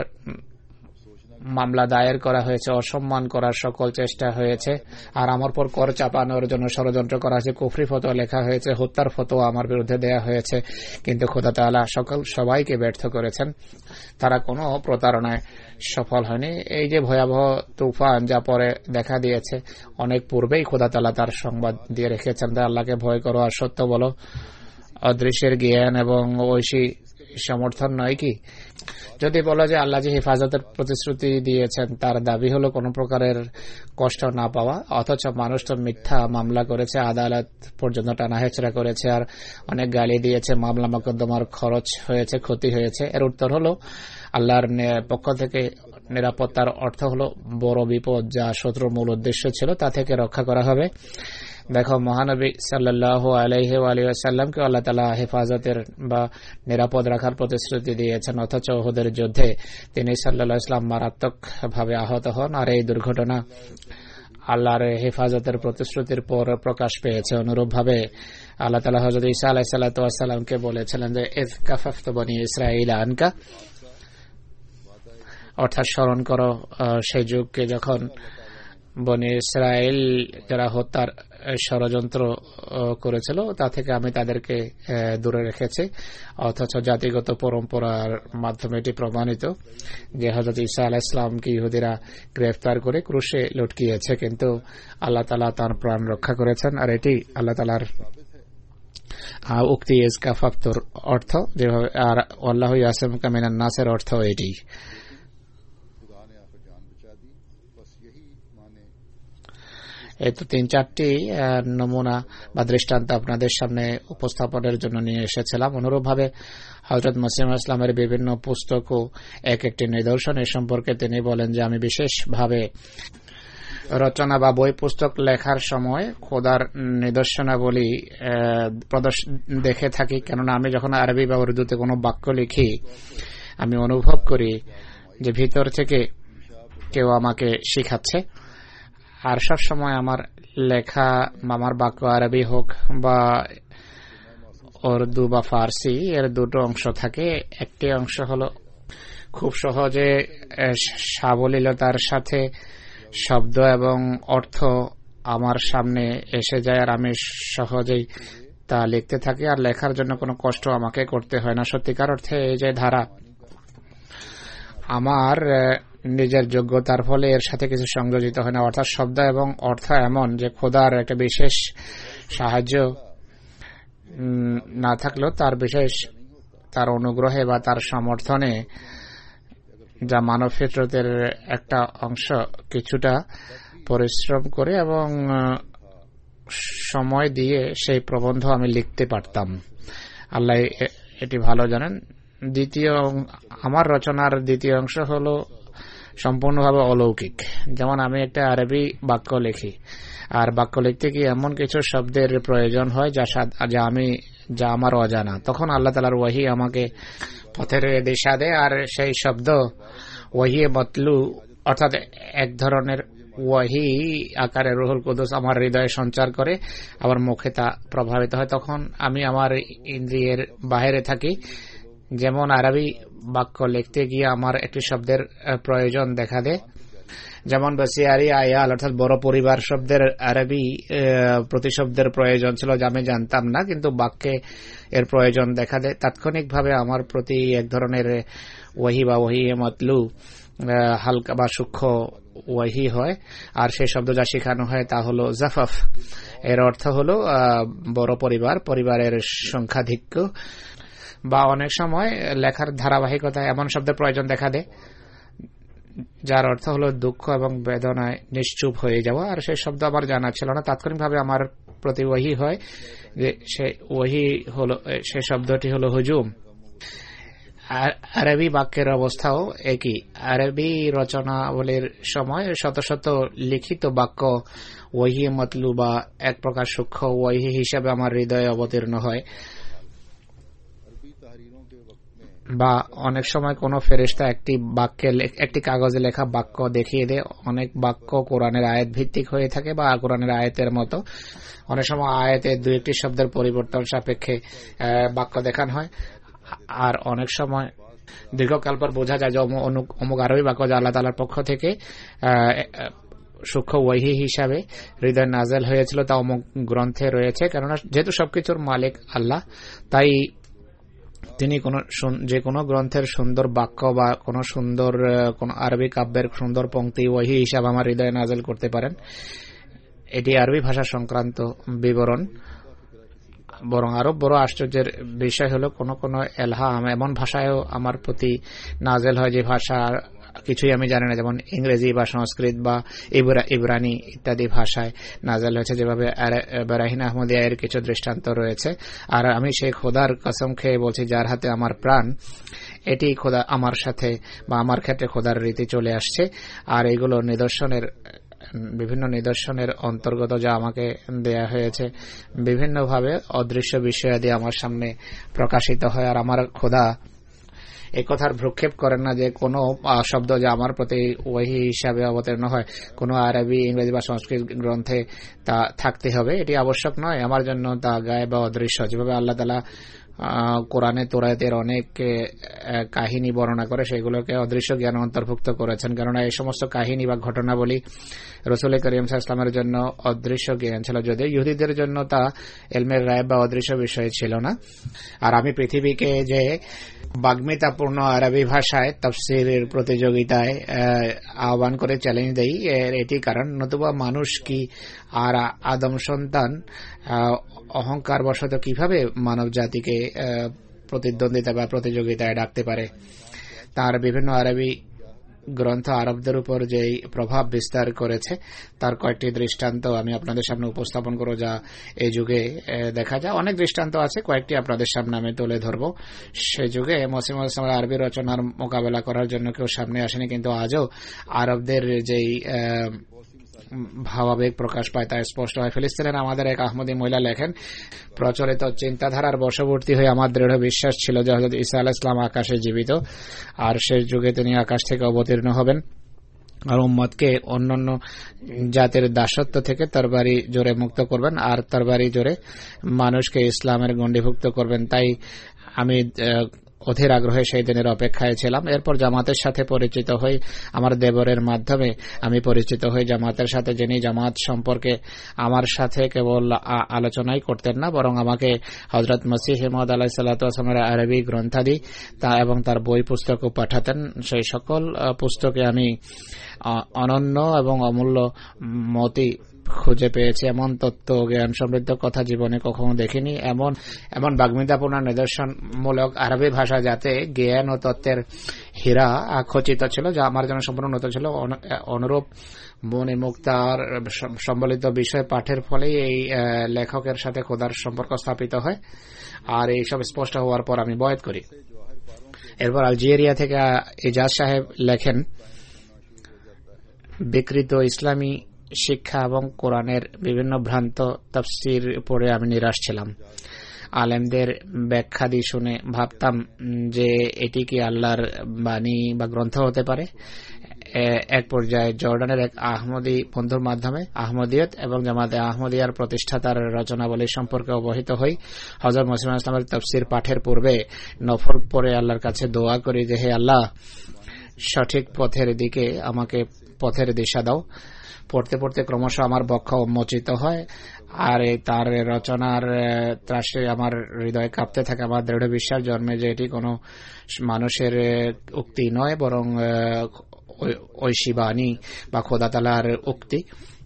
মামলা দায়ের করা হয়েছে, অসম্মান করার সকল চেষ্টা হয়েছে, আর আমার পর কর চাপানোর জন্য ষড়যন্ত্র করা হয়েছে, কুফরি ফতোয়া লেখা হয়েছে, হত্যার ফতোয়া আমার বিরুদ্ধে দেয়া হয়েছে, কিন্তু খোদা তাআলা সবাইকে ব্যর্থ করেছেন। তারা কোনো প্রতারণায় সফল হয়নি। এই যে ভয়াবহ তুফান যা পরে দেখা দিয়েছে, অনেক পূর্বেই খোদা তাআলা তার সংবাদ দিয়ে রেখেছেন। তাই আল্লাহকে ভয় করো আর সত্য বলো। অদৃশ্যের জ্ঞান এবং ঐশী সমর্থন নয় কি? যদি বলা যে আল্লাহ যে হেফাজতের প্রতিশ্রুতি দিয়েছেন, তার দাবি হলো কোন প্রকারের কষ্ট না পাওয়া, অথচ মানুষ তো মিথ্যা মামলা করেছে, আদালত পর্যন্ত টানাহেচড়া করেছে, আর অনেক গালি দিয়েছে, মামলা মোকদ্দমার খরচ হয়েছে, ক্ষতি হয়েছে। এর উত্তর হলো আল্লাহর পক্ষ থেকে নিরাপত্তার অর্থ হলো বড় বিপদ যা শত্রুর মূল উদ্দেশ্য ছিল তা থেকে রক্ষা করা হবে। দেখো, মহানবী সাল্লাল্লাহু আলাইহি ওয়া আলিহি ওয়াসাল্লামকে আল্লাহ তাআলা হেফাজতের বা নিরাপদ রাখার প্রতিশ্রুতি দিয়েছেন, অথচ উহুদের যুদ্ধে তিনি সাল্লাল্লাহু আলাইহি ওয়াসাল্লাম মারাত্মকভাবে আহত হন। আর এই দুর্ঘটনা আল্লাহর হেফাজতের প্রতিশ্রুতির পর প্রকাশ পেয়েছে। অনুরূপভাবে আল্লাহ তাআলা হযরত ঈসা আলাইহিস সালাতু ওয়াস সালামকে বলেছিলেন যে ইয কাফাফতু বনী ইসরাঈল আনকা, অর্থাৎ স্মরণ করো সেই যুগকে যখন বনী ইসরায়েল যারা হত্যার ষড়যন্ত্র করেছিল তা থেকে আমি তাদেরকে দূরে রেখেছি, অথচ জাতিগত পরম্পরার মাধ্যমে এটি প্রমাণিত যে হযরত ঈসা আলাইহিস সালামকে ইহুদিরা গ্রেফতার করে ক্রুশে লটকিয়েছে, কিন্তু আল্লাহ তাআলা তার প্রাণ রক্ষা করেছেন। আর এটি আল্লাহ তাআলার উক্তি ইজ কাফাফতুর অর্থ, যেভাবে আর আল্লাহু ইয়াসিমুকা মিনান নাসের অর্থ এটি। এই তো 3-4টি নমুনা বা দৃষ্টান্ত আপনাদের সামনে উপস্থাপনের জন্য নিয়ে এসেছিলাম। অনুরূপভাবে হযরত মসিহ ইসলামের বিভিন্ন পুস্তকও এক একটি নিদর্শন। এ সম্পর্কে তিনি বলেন যে আমি বিশেষভাবে রচনা বা বই পুস্তক লেখার সময় খোদার নিদর্শনাবলী দেখে থাকি, কেননা আমি যখন আরবি বা উর্দুতে কোনো বাক্য লিখি আমি অনুভব করি যে ভিতর থেকে কেউ আমাকে শিখাচ্ছে। আর সব সময় আমার লেখা আমার বাক্য আরবি হোক বা উর্দু বা ফার্সি, এর দুটো অংশ থাকে। একটি অংশ হলো খুব সহজে সাবলীলতার সাথে শব্দ এবং অর্থ আমার সামনে এসে যায় আর আমি সহজেই তা লিখতে থাকি, আর লেখার জন্য কোনো কষ্ট আমাকে করতে হয় না। সত্যিকার অর্থে এই যে ধারা আমার নিজের যোগ্যতার ফলে এর সাথে কিছু সংযোজিত হয় না, অর্থাৎ শব্দ এবং অর্থ এমন যে খোদার একটা বিশেষ সাহায্য না থাকলেও তার অনুগ্রহে বা তার সমর্থনে যা মানব ফিতরতের একটা অংশ কিছুটা পরিশ্রম করে এবং সময় দিয়ে সেই প্রবন্ধ আমি লিখতে পারতাম। আল্লাহ এটি ভালো জানেন। আমার রচনার দ্বিতীয় অংশ হলো সম্পূর্ণভাবে অলৌকিক। যেমন আমি একটা আরবি বাক্য লিখি, আর বাক্য লিখতে গিয়ে এমন কিছু শব্দের প্রয়োজন হয় যা আমার অজানা। তখন আল্লাহ তাআলার ওয়াহি আমাকে পথের দিশা দেয়, আর সেই শব্দ ওয়াহি মতলু অর্থাৎ এক ধরনের ওয়াহি আকারে রুহুল কুদুস আমার হৃদয়ে সঞ্চার করে, আবার মুখে তা প্রভাবিত হয়। তখন আমি আমার ইন্দ্রিয়ের বাইরে থাকি। যেমন আরবি বাক্য লিখতে গিয়ে আমার একটি শব্দের প্রয়োজন দেখা দেয়, যেমন বসিয়ারি আয়াল অর্থাৎ বড় পরিবার শব্দের আরবি প্রতিশব্দের প্রয়োজন ছিল যা আমি জানতাম না, কিন্তু বাক্যে এর প্রয়োজন দেখা দেয়। তাৎক্ষণিকভাবে আমার প্রতি এক ধরনের ওয়াহি বা ওয়াহি মতলু হালকা বা সূক্ষ্ম ওয়াহি হয়, আর সেই শব্দ যা শেখানো হয় তা হলো জাফাফ। এর অর্থ হলো বড় পরিবারের সংখ্যাধিক্য, বা অনেক সময় লেখার ধারাবাহিকতায় এমন শব্দের প্রয়োজন দেখা দেয় যার অর্থ হলো দুঃখ এবং বেদনায় নিশ্চুপ হয়ে যাওয়া, আর সেই শব্দ আমার জানা ছিল না। তাৎক্ষণিকভাবে আমার প্রতি ওয়াহি হয় যে সেই শব্দটি হলো হুজুম। আরবি বাক্যের অবস্থাও একই। আরবি রচনাবলীর সময় শত শত লিখিত বাক্য ওয়াহি মতলু বা এক প্রকার সূক্ষ্ম ওয়াহি হিসাবে আমার হৃদয়ে অবতীর্ণ হয়, বা অনেক সময় কোন ফেরেশতা একটি কাগজে লেখা বাক্য দেখিয়ে দেয়। অনেক বাক্য কোরআনের আয়াত ভিত্তিক হয়ে থাকে বা কোরআনের আয়াতের মতো। অনেক সময় আয়াতে দু একটি শব্দের পরিবর্তন সাপেক্ষে বাক্য দেখানো হয়, আর অনেক সময় দীর্ঘকাল পর বোঝা যায় যে অমুক আরবি বাক্য যা আল্লাহ তাআলার পক্ষ থেকে সূক্ষ্ম ওয়াহি হিসাবে হৃদয় নাজেল হয়েছিল তা অমুক গ্রন্থে রয়েছে। কেননা যেহেতু সবকিছুর মালিক আল্লাহ, তাই তিনি যে কোনো গ্রন্থের সুন্দর বাক্য বা কোন আরবি কাব্যের সুন্দর পংক্তি ওয়াহি হিসাবে আমার হৃদয়ে নাজেল করতে পারেন। এটি আরবি ভাষা সংক্রান্ত বিবরণ। বরং আরো বড় আশ্চর্যের বিষয় হলো কোন এলহাম এমন ভাষায়ও আমার প্রতি নাজেল হয় যে ভাষা কিছুই আমি জানি না, যেমন ইংরেজি বা সংস্কৃত বা ইব্রানি ইত্যাদি ভাষায় নাজেল হয়েছে, যেভাবে বারাহিন আহমদিয়া এর কিছু দৃষ্টান্ত রয়েছে। আর আমি সেই খোদার কসম খেয়ে বলছি যার হাতে আমার প্রাণ, এটি খোদা আমার সাথে বা আমার ক্ষেত্রে খোদার রীতি চলে আসছে। আর এগুলো বিভিন্ন নিদর্শনের অন্তর্গত যা আমাকে দেয়া হয়েছে, বিভিন্নভাবে অদৃশ্য বিষয়াদি আমার সামনে প্রকাশিত হয়। আর আমার খোদা এই কথার ভ্রুক্ষেপ করেন না যে কোনো শব্দ যা আমার প্রতি ওয়াহি হিসাবে অবতীর্ণ হয় কোনো আরবি, ইংরেজি বা সংস্কৃত গ্রন্থে তা থাকতে হবে, এটি আবশ্যক নয়। আমার জন্য তা গায়েব বা অদৃশ্য। যেভাবে আল্লাহ তাআলা কোরআনে তোরাতের অনেক কাহিনী বর্ণনা করে সেগুলোকে অদৃশ্য জ্ঞান অন্তর্ভুক্ত করেছেন, কেননা এই সমস্ত কাহিনী বা ঘটনাবলী রাসূল করিম সাল্লাল্লাহু আলাইহি ওয়াসাল্লামের জন্য অদৃশ্য জ্ঞান ছিল, যদিও ইহুদিদের জন্য তা ইলমের গায়েব বা অদৃশ্য বিষয় ছিল না। আর আমি পৃথিবীকে যে বাগ্মিতাপূর্ণ আরবি ভাষায় তাফসীরের প্রতিযোগিতায় আহ্বান করে চ্যালেঞ্জ দেই, এটি কারণ নতুবা মানুষ কি আর আদম সন্তান অহংকার বশত কিভাবে মানব জাতিকে প্রতিদ্বন্দ্বিতা বা প্রতিযোগিতায় ডাকতে পারে। তার বিভিন্ন আরবি গ্রন্থ আরবদের উপর যেই প্রভাব বিস্তার করেছে তার কয়েকটি দৃষ্টান্ত আমি আপনাদের সামনে উপস্থাপন করব, যা এই যুগে দেখা যায়। অনেক দৃষ্টান্ত আছে, কয়েকটি আপনাদের সামনে আমি তুলে ধরব। সে যুগে মসিহ ইসলামের আরবি রচনার মোকাবেলা করার জন্য কেউ সামনে আসেনি, কিন্তু আজও আরবদের যেই ভাবাবেগ প্রকাশ পায় তা স্পষ্ট হয়। ফিলিস্তিনের আমাদের এক আহমদী মহিলা লেখেন, প্রচলিত চিন্তাধারার বশবর্তী হয়ে আমার দৃঢ় বিশ্বাস ছিল যে হযরত ঈসা আলাইহিস সালাম আকাশে জীবিত, আর শেষ যুগে তিনি আকাশ থেকে অবতীর্ণ হবেন আর উম্মতকে অন্যান্য জাতির দাসত্ব থেকে তরবারি জোরে মুক্ত করবেন আর তরবারি জোরে মানুষকে ইসলামের গণ্ডিভুক্ত করবেন। তাই আমি অধীর আগ্রহে সেই দিনের অপেক্ষায় ছিলাম। এরপর জামাতের সাথে পরিচিত হই, আমার দেবরের মাধ্যমে আমি পরিচিত হই জামাতের সাথে, যিনি জামাত সম্পর্কে আমার সাথে কেবল আলোচনাই করতেন না, বরং আমাকে হযরত মসিহ মাউদ আলাইহিস সালাতু ওয়াস সালামের আরবি গ্রন্থাদি এবং তার বই পুস্তকও পাঠাতেন। সেই সকল পুস্তকে আমি অনন্য এবং অমূল্য মতি খুঁজে পেয়েছি। এমন তত্ত্ব জ্ঞান সমৃদ্ধ কথা জীবনে কখনো দেখিনি। এমন বাগ্মিতাপূর্ণ নিদর্শনমূলক আরবি ভাষা যাতে জ্ঞান ও তত্ত্বের হীরা খচিত ছিল, যা আমার জন্য সম্পূর্ণ নতুন ছিল। অনুরূপ মনে মুক্তার সম্বলিত বিষয় পাঠের ফলে এই লেখকের সাথে খোদার সম্পর্ক স্থাপিত হয়, আর এইসব স্পষ্ট হওয়ার পর আমি বয়াত করি। এরপর আলজেরিয়া থেকে ইজাজ সাহেব লেখেন, বিকৃত ইসলামী শিক্ষা এবং কোরআনের বিভিন্ন ভ্রান্ত তাফসীর পড়ে আমি নিরাশ ছিলাম। আলেমদের ব্যাখ্যাদি শুনে ভাবতাম যে এটি কি আল্লাহর বাণী বা গ্রন্থ হতে পারে। এক পর্যায়ে জর্ডানের এক আহমদী বন্ধুর মাধ্যমে আহমদিয়ত এবং জামাতে আহমদিয়ার প্রতিষ্ঠাতার রচনাবলী সম্পর্কে অবহিত হই। হযরত মসিহ ইসলামের তাফসীর পাঠের পূর্বে নফল পড়ে আল্লাহর কাছে দোয়া করি যে হে আল্লাহ, সঠিক পথের দিকে আমাকে পথের দিশা দাও। পড়তে পড়তে ক্রমশ আমার বক্ষ উন্মোচিত হয়, আর তার রচনার ত্রাসে আমার হৃদয় কাঁপতে থাকে। আমার দৃঢ় বিশ্বাস জন্মে যে এটি কোনো মানুষের উক্তি নয়, বরং ঐশী বাণী বা খোদা তাআলার উক্তি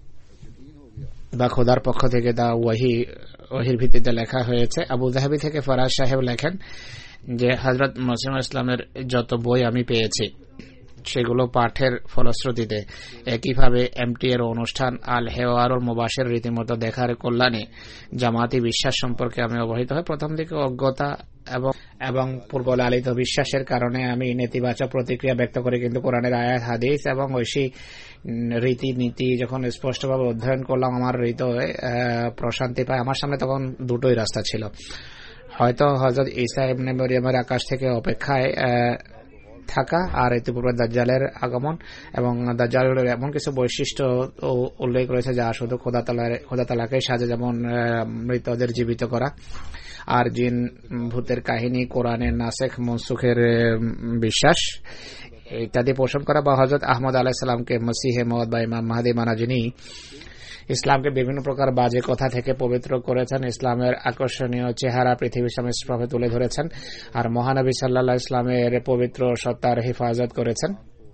বা খোদার পক্ষ থেকে তা ওহির ভিত্তিতে লেখা হয়েছে। আবু যাহাবি থেকে ফরাজ সাহেব লেখেন যে হযরত মসিহ ইসলামের যত বই আমি পেয়েছি সেগুলো পাঠের ফলশ্রুতিতে একইভাবে এমটি এর অনুষ্ঠান আল হেওয়ারুল মুবাশির রীতিমতো দেখার কল্যাণে জামাতি বিশ্বাস সম্পর্কে আমি অবহিত হই। প্রথম দিকে অজ্ঞতা এবং পূর্বলালিত বিশ্বাসের কারণে আমি নেতিবাচক প্রতিক্রিয়া ব্যক্ত করি, কিন্তু কোরআনের আয়াত, হাদিস এবং ঐশী রীতিনীতি যখন স্পষ্টভাবে অধ্যয়ন করলাম আমার হৃদয় প্রশান্তি পায়। আমার সামনে তখন দুটোই রাস্তা ছিল, হয়তো হযরত ঈসা ইবনে মরিয়মের আকাশ থেকে অপেক্ষায় থাকা আর ইতিপূর্বে দাজ্জালের আগমন, এবং দাজ্জালের এমন কিছু বৈশিষ্ট্য উল্লেখ রয়েছে যা শুধু খোদা তাআলাকে সাজে, যেমন মৃতদের জীবিত করা আর জিন ভূতের কাহিনী, কোরআনের নাসেখ মনসুখের বিশ্বাস ইত্যাদি পোষণ করা, বা হযরত আহমদ আলাইহিস সালামকে মসিহে মওদ বা ইমাম মাহদী মানা, যিনি ইসলামকে বিভিন্ন প্রকার বাজে কথা থেকে পবিত্র করেছেন, ইসলামের আকর্ষণীয় চেহারা পৃথিবীর সামনে স্পষ্টভাবে তুলে ধরেছেন, আর মহানবী সাল্লাল্লাহু আলাইহি ইসলামের পবিত্র সত্তার হেফাজত করেছেন।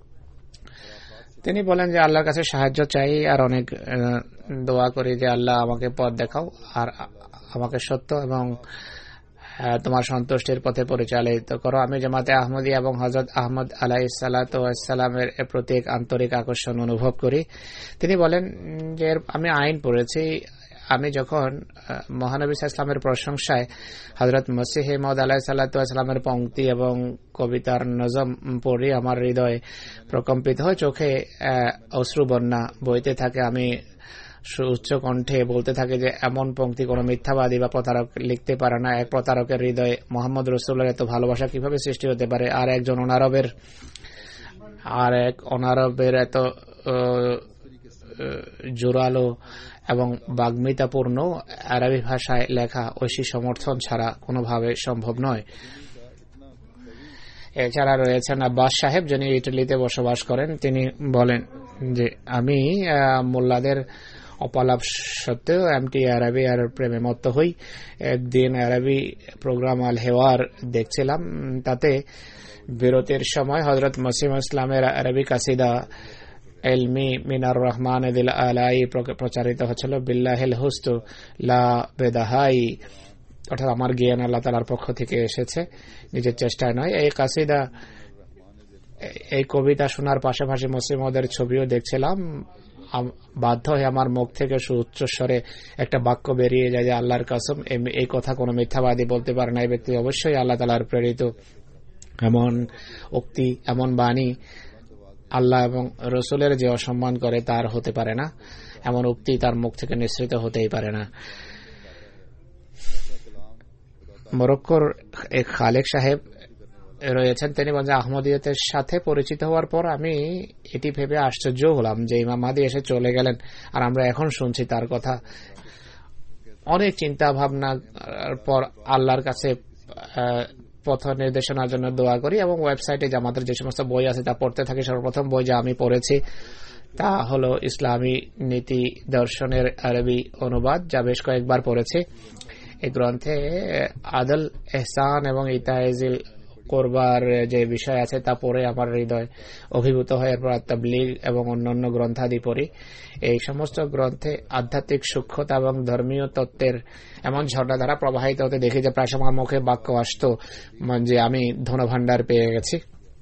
তিনি বলেন যে আল্লাহর কাছে সাহায্য চাই আর অনেক দোয়া করি যে আল্লাহ আমাকে পথ দেখাও আর আমাকে সত্য এবং তোমার সন্তুষ্টির পথে পরিচালিত করো। আমি জামাতে আহমদী এবং হযরত আহমদ আলাইহিস সালাতু ওয়াস সালামের প্রতি এক আন্তরিক আকর্ষণ অনুভব করি। তিনি বলেন যে আমি আইন পড়েছি, আমি যখন মহানবী ইসলামের প্রশংসায় হযরত মসিহ মাউদ আলাইহিস সালাতু ওয়াস সালামের পংক্তি এবং কবিতার নজম পড়ি, আমার হৃদয় প্রকম্পিত হয়, চোখে অশ্রু বন্যা বইতে থাকে। আমি উচ্চ কণ্ঠে বলতে থাকে যে এমন পংক্তি কোন মিথ্যাবাদী বা প্রতারক লিখতে পারে না। এক প্রতারকের হৃদয়ে মোহাম্মদ রাসূলুল্লাহর এত ভালোবাসা কিভাবে সৃষ্টি হতে পারে? আর এক অনারবের এত জোরালো এবং বাগ্মিতাপূর্ণ আরবি ভাষায় লেখা ঐশী সমর্থন ছাড়া কোনোভাবে সম্ভব নয়। এছাড়া রয়েছেন আব্বাস সাহেব, যিনি ইটালিতে বসবাস করেন। তিনি বলেন যে আমি মোল্লাদের অপালাপ সত্ত্বেও এমটি আরবি আর প্রেমে মত্ত হই। একদিন আরবি প্রোগ্রাম আল হেওয়ার দেখছিলাম, তাতে বিরতির সময় হযরত মসিহ ইসলামের আরবি কাসিদা এলমি মিনার রহমান দিল আলাই প্রচারিত হচ্ছিল। বিল্লাহিল হুস্তু লা বেদাহাই, অর্থাৎ আমার জ্ঞান আল্লাহ তাআলার পক্ষ থেকে এসেছে, নিজের চেষ্টায় নয়। এই কাসিদা এই কবিতা শোনার পাশাপাশি মুসলিমদের ছবিও দেখছিলাম। বাধ্য হয়ে আমার মুখ থেকে উচ্চস্বরে একটা বাক্য বেরিয়ে যায় যে আল্লাহর কসম, এই কথা কোনো মিথ্যাবাদী বলতে পারে না, এই ব্যক্তি অবশ্যই আল্লাহ তাআলার প্রেরিত। এমন উক্তি, এমন বাণী আল্লাহ এবং রসুলের যে অসম্মান করে তার হতে পারে না, এমন উক্তি তার মুখ থেকে নিঃসৃত হতেই পারে না। মরক্কোর এক খালেক সাহেব রয়েছেন, তিনি বলেন আহমদিয়তের সাথে পরিচিত হওয়ার পর আমি এটি ভেবে আশ্চর্য হলাম যে ইমাম মাহদী এসে চলে গেলেন আর আমরা এখন শুনছি তার কথা। অনেক চিন্তা ভাবনার পর আল্লাহর কাছে পথ নির্দেশনার জন্য দোয়া করি এবং ওয়েবসাইটে জামাতের যে সমস্ত বই আছে তা পড়তে থাকি। সর্বপ্রথম বই যা আমি পড়েছি তা হলো ইসলামী নীতি দর্শনের আরবি অনুবাদ, যা বেশ কয়েকবার পড়েছি। এই গ্রন্থে আদল, এহসান এবং ইতাইজিল করবার যে বিষয় আছে তা পড়ে আমার হৃদয় অভিভূত হয়। এরপর তাবলীগ এবং অন্যান্য গ্রন্থাদি পড়ি। এই সমস্ত গ্রন্থে আধ্যাত্মিক সূক্ষ্মতা এবং ধর্মীয় তত্ত্বের এমন ঝর্ণাধারা প্রবাহিত হতে দেখি যে প্রায় আমার মুখে বাক্য আসত যে আমি ধনভাণ্ডার পেয়ে গেছি।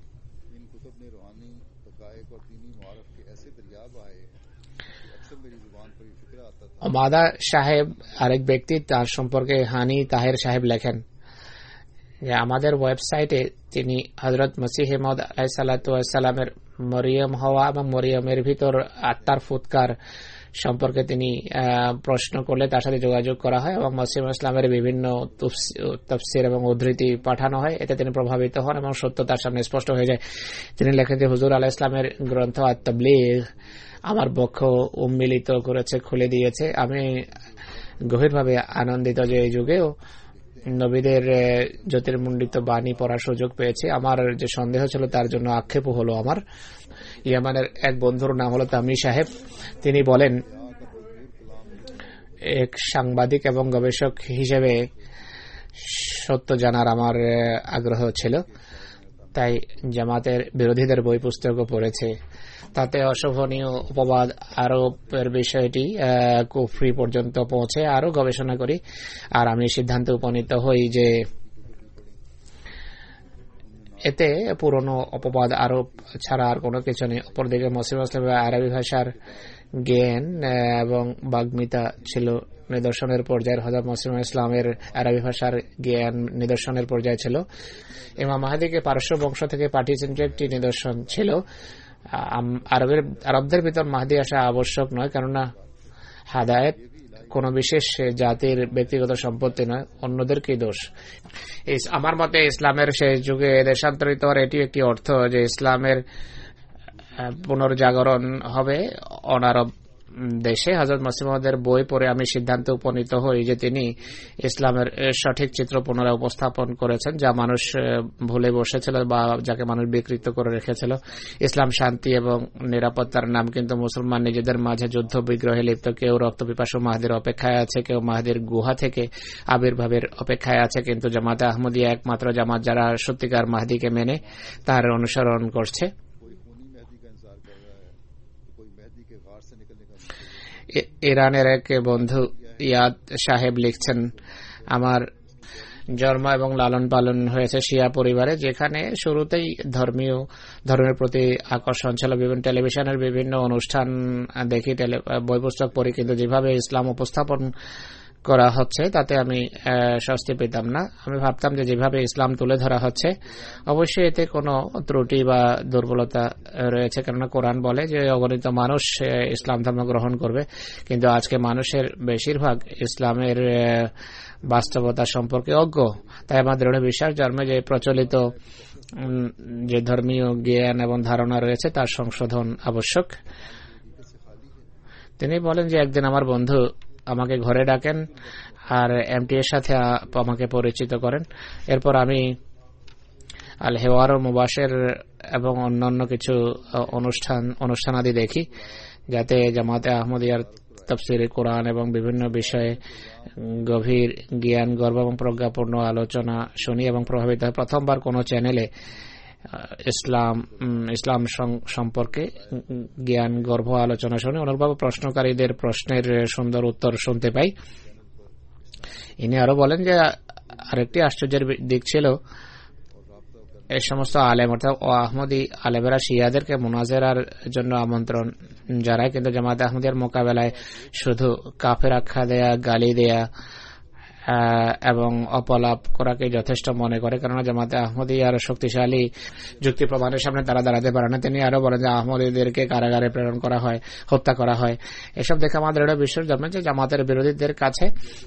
মাদা সাহেব আরেক ব্যক্তি, তার সম্পর্কে হানি তাহের সাহেব লেখেন যে আমাদের ওয়েবসাইটে তিনি হযরত মসিহ মাউদ আলাইহিস সালাতু ওয়াস সালামের মরিয়ম হওয়া এবং মরিয়মের ভিতর আত্মার ফুৎকার সম্পর্কে তিনি প্রশ্ন করলে তার সাথে যোগাযোগ করা হয় এবং মসিহ ইসলামের বিভিন্ন তাফসীর এবং উদ্ধৃতি পাঠানো হয়। এতে তিনি প্রভাবিত হন এবং সত্য তার সামনে স্পষ্ট হয়ে যায়। তিনি লেখেন যে হুজুর আলাইহিস সালামের গ্রন্থ আত-তাবলীগ আমার বক্ষ উন্মিলিত করেছে, খুলে দিয়েছে। আমি গভীরভাবে আনন্দিত যে এই যুগেও নবীদের জ্যোতির্মণ্ডিত বাণী পড়ার সুযোগ পেয়েছি। আমার যে সন্দেহ ছিল তার জন্য আক্ষেপও হলো আমার। ইয়ামানের এক বন্ধুর নাম হলো তামি সাহেব। তিনি বলেন এক সাংবাদিক এবং গবেষক হিসেবে সত্য জানার আমার আগ্রহ ছিল, তাই জামাতের বিরোধীদের বই পুস্তকও পড়েছে। তাতে অশোভনীয় উপবাদ আরোপের বিষয়টি কুফরি পর্যন্ত পৌঁছে আরো গবেষণা করি আর আমি সিদ্ধান্তে উপনীত হই যে এতে পুরনো অপবাদ আরোপ ছাড়া আর কোনো কিছু নেই। অপরদিকে মুসলিম আরবি ভাষার জ্ঞান এবং বাগ্মিতা ছিল নিদর্শনের পর্যায়ের। হযরত মুসলিম ইসলামের আরবি ভাষার জ্ঞান নিদর্শনের পর্যায়ে ছিল। ইমাম মাহদীকে পারস্য বংশ থেকে পাঠিয়েছেন যে একটি নিদর্শন ছিল। আরবদের ভিতর মাহদী আসা আবশ্যক নয়, কেননা হাদায়েত কোন বিশেষ জাতির ব্যক্তিগত সম্পত্তি নয়, অন্যদেরকেই দোষ। আমার মতে ইসলামের শেষ যুগে দেশান্তরিত হওয়ার এটি একটি অর্থ যে ইসলামের পুনর্জাগরণ হবে অনারব দেশে। হযরত মসিহ মাউদের বই পড়ে আমি সিদ্ধান্তে উপনীত হই যে তিনি ইসলামের সঠিক চিত্র পুনরায় উপস্থাপন করেছেন, যা মানুষ ভুলে বসেছিল বা যাকে মানুষ বিকৃত করে রেখেছিল। ইসলাম শান্তি এবং নিরাপত্তার নাম, কিন্তু মুসলমান নিজেদের মাঝে যুদ্ধ বিগ্রহে লিপ্ত। কেউ রক্তপিপাসু মাহদীর অপেক্ষায় আছে, কেউ মাহদীর গুহা থেকে আবির্ভাবের অপেক্ষায় আছে। কিন্তু জামাতে আহমদিয়া একমাত্র জামাত যারা সত্যিকার মাহদীকে মেনে তার অনুসরণ করছে। ইরানের এক বন্ধু ইয়াদ সাহেব লিখছেন, আমার জন্ম এবং লালন পালন হয়েছে শিয়া পরিবারে, যেখানে শুরুতেই ধর্মের প্রতি আকর্ষণ ছিল। বিভিন্ন টেলিভিশনের বিভিন্ন অনুষ্ঠান দেখি, বই পুস্তক পড়ি, কিন্তু যেভাবে ইসলাম উপস্থাপন করা হচ্ছে তাতে আমি স্বস্তি পেতাম না। আমি ভাবতাম যে যেভাবে ইসলাম তুলে ধরা হচ্ছে অবশ্যই এতে কোনো ত্রুটি বা দুর্বলতা রয়েছে, কেননা কোরআন বলে যে অগণিত মানুষ ইসলাম ধর্ম গ্রহণ করবে, কিন্তু আজকে মানুষের বেশিরভাগ ইসলামের বাস্তবতা সম্পর্কে অজ্ঞ। তাই আমার দৃঢ় বিশ্বাস জন্মে যে প্রচলিত যে ধর্মীয় জ্ঞান এবং ধারণা রয়েছে তার সংশোধন আবশ্যক। তিনি বলেন যে একদিন আমার বন্ধু আমাকে ঘরে ডাকেন আর এমটি এর সাথে আমাকে পরিচিত করেন। এরপর আমি আল হেওয়ার ও মুবাশের এবং অন্যান্য কিছু অনুষ্ঠানাদি দেখি, যাতে জামাতে আহমদিয়ার তাফসীরে কোরআন এবং বিভিন্ন বিষয়ে গভীর জ্ঞান, গর্ব এবং প্রজ্ঞাপূর্ণ আলোচনা শুনি এবং প্রভাবিত হয়। প্রথমবার কোনো চ্যানেলে ইসলাম সম্পর্কে জ্ঞান গর্ভ আলোচনা শুনে অনুরূপভাবে প্রশ্নকারীদের প্রশ্নের সুন্দর উত্তর শুনতে পাই। ইনি আরো বলেন যে আরেকটি আশ্চর্যের দিক ছিল, এই সমস্ত আলেম অর্থাৎ আহমদী আলেমেরা শিয়াদেরকে মুনাজেরার জন্য আমন্ত্রণ জানায়, কিন্তু জামাত আহমদিয়ার মোকাবেলায় শুধু কাফের আখ্যা দেয়া, গালি দেয়া এবং অপলাপ করাকে যথেষ্ট মনে করে। কেননা জামাতে আহমদী আরো শক্তিশালী যুক্তি প্রমাণের সামনে তারা দাঁড়াতে পারে না। তিনি আরো বলেন যে আহমদীদেরকে কারাগারে প্রেরণ করা হয়, হত্যা করা হয়। এসব দেখে আমাদের এটা বিশ্বাস জন্মে যে জামাতের বিরোধীদের কাছে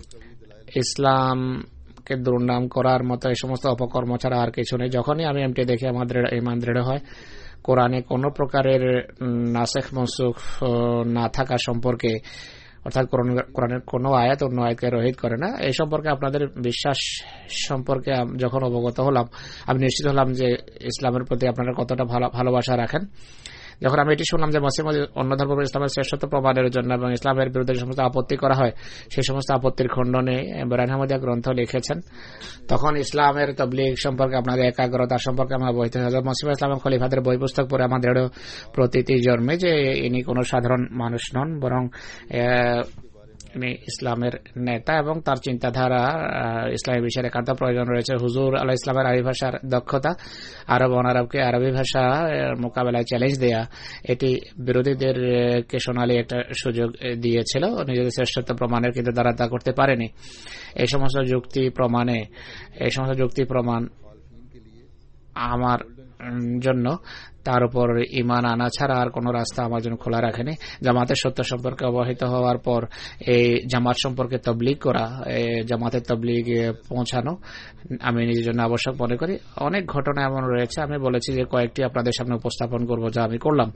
ইসলামকে দুর্নাম করার মতো এই সমস্ত অপকর্ম ছাড়া আর কিছু নেই। যখনই আমি এমটি দেখি আমাদের ইমান দৃঢ় হয়। কোরআনে কোনো প্রকারের নাসেখ মনসুখ না থাকা সম্পর্কে, অর্থাৎ কোরআনের কোনো আয়াত অন্য আয়াতকে রহিত করে না, এই সম্পর্কে আপনাদের বিশ্বাস সম্পর্কে যখন অবগত হলাম, আমি নিশ্চিত হলাম যে ইসলামের প্রতি আপনারা কতটা ভালোবাসা রাখেন। যখন আমি এটি শুনলাম যে মুসলিম অন্য ধর্ম ইসলামের শ্রেষ্ঠত্ব প্রমাণের জন্য এবং ইসলামের বিরুদ্ধে যে সমস্ত আপত্তি করা হয় সেই সমস্ত আপত্তির খণ্ডনে ইমরান আহমদিয়া গ্রন্থ লিখেছেন, তখন ইসলামের তবলিগ সম্পর্কে আপনাদের একাগ্রতা সম্পর্কে আমরা বলতে হবে। মুসলিম ইসলামের খলিফাদের বই পুস্তক পড়ে আমাদের প্রতীতি জন্মে যে ইনি কোনো সাধারণ মানুষ নন, বরং ইনি ইসলামের নেতা এবং তার চিন্তাধারা ইসলামী বিষয়ের একান্ত প্রয়োজন রয়েছে। হুজুর আল্লাহ ইসলামের আরবি ভাষার দক্ষতা, আরব অনারবকে আরবি ভাষা মোকাবেলায় চ্যালেঞ্জ দেয়া, এটি বিরোধীদেরকে সোনালী একটা সুযোগ দিয়েছিল নিজেদের শ্রেষ্ঠত্ব প্রমাণের, কিন্তু তারা তা করতে পারেনি। এই সমস্ত যুক্তি প্রমাণ আমার জন্য তার উপর ইমান আনা ছাড়া আর কোন রাস্তা আমার জন্য খোলা রাখেনি। জামাতের সত্য সম্পর্কে অবহিত হওয়ার পর এই জামাত সম্পর্কে তবলিগ করা, জামাতের তবলিগ পৌঁছানো আমি নিজের জন্য আবশ্যক মনে করি। অনেক ঘটনা এমন রয়েছে, আমি বলেছি যে কয়েকটি আপনাদের সামনে উপস্থাপন করব যা আমি করলাম।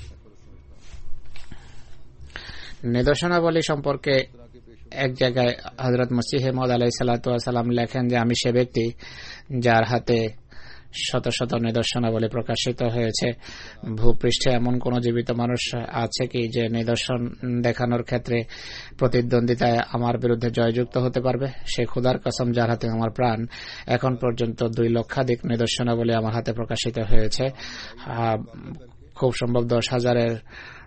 নিদর্শনাবলী সম্পর্কে এক জায়গায় হযরত মসিহ মাউদ আলাইহিস সালাতু ওয়াস সালাম লেখেন যে আমি সে ব্যক্তি যার হাতে শত শত নিদর্শনাবলী প্রকাশিত হয়েছে। ভূপৃষ্ঠে এমন কোন জীবিত মানুষ আছে কি যে নিদর্শন দেখানোর ক্ষেত্রে প্রতিদ্বন্দ্বিতায় আমার বিরুদ্ধে জয়যুক্ত হতে পারবে? সে খোদার কসম যার হাতে আমার প্রাণ, এখন পর্যন্ত 2 লক্ষাধিক নিদর্শনাবলী আমার হাতে প্রকাশিত হয়েছে। খুব সম্ভব 10,000-এর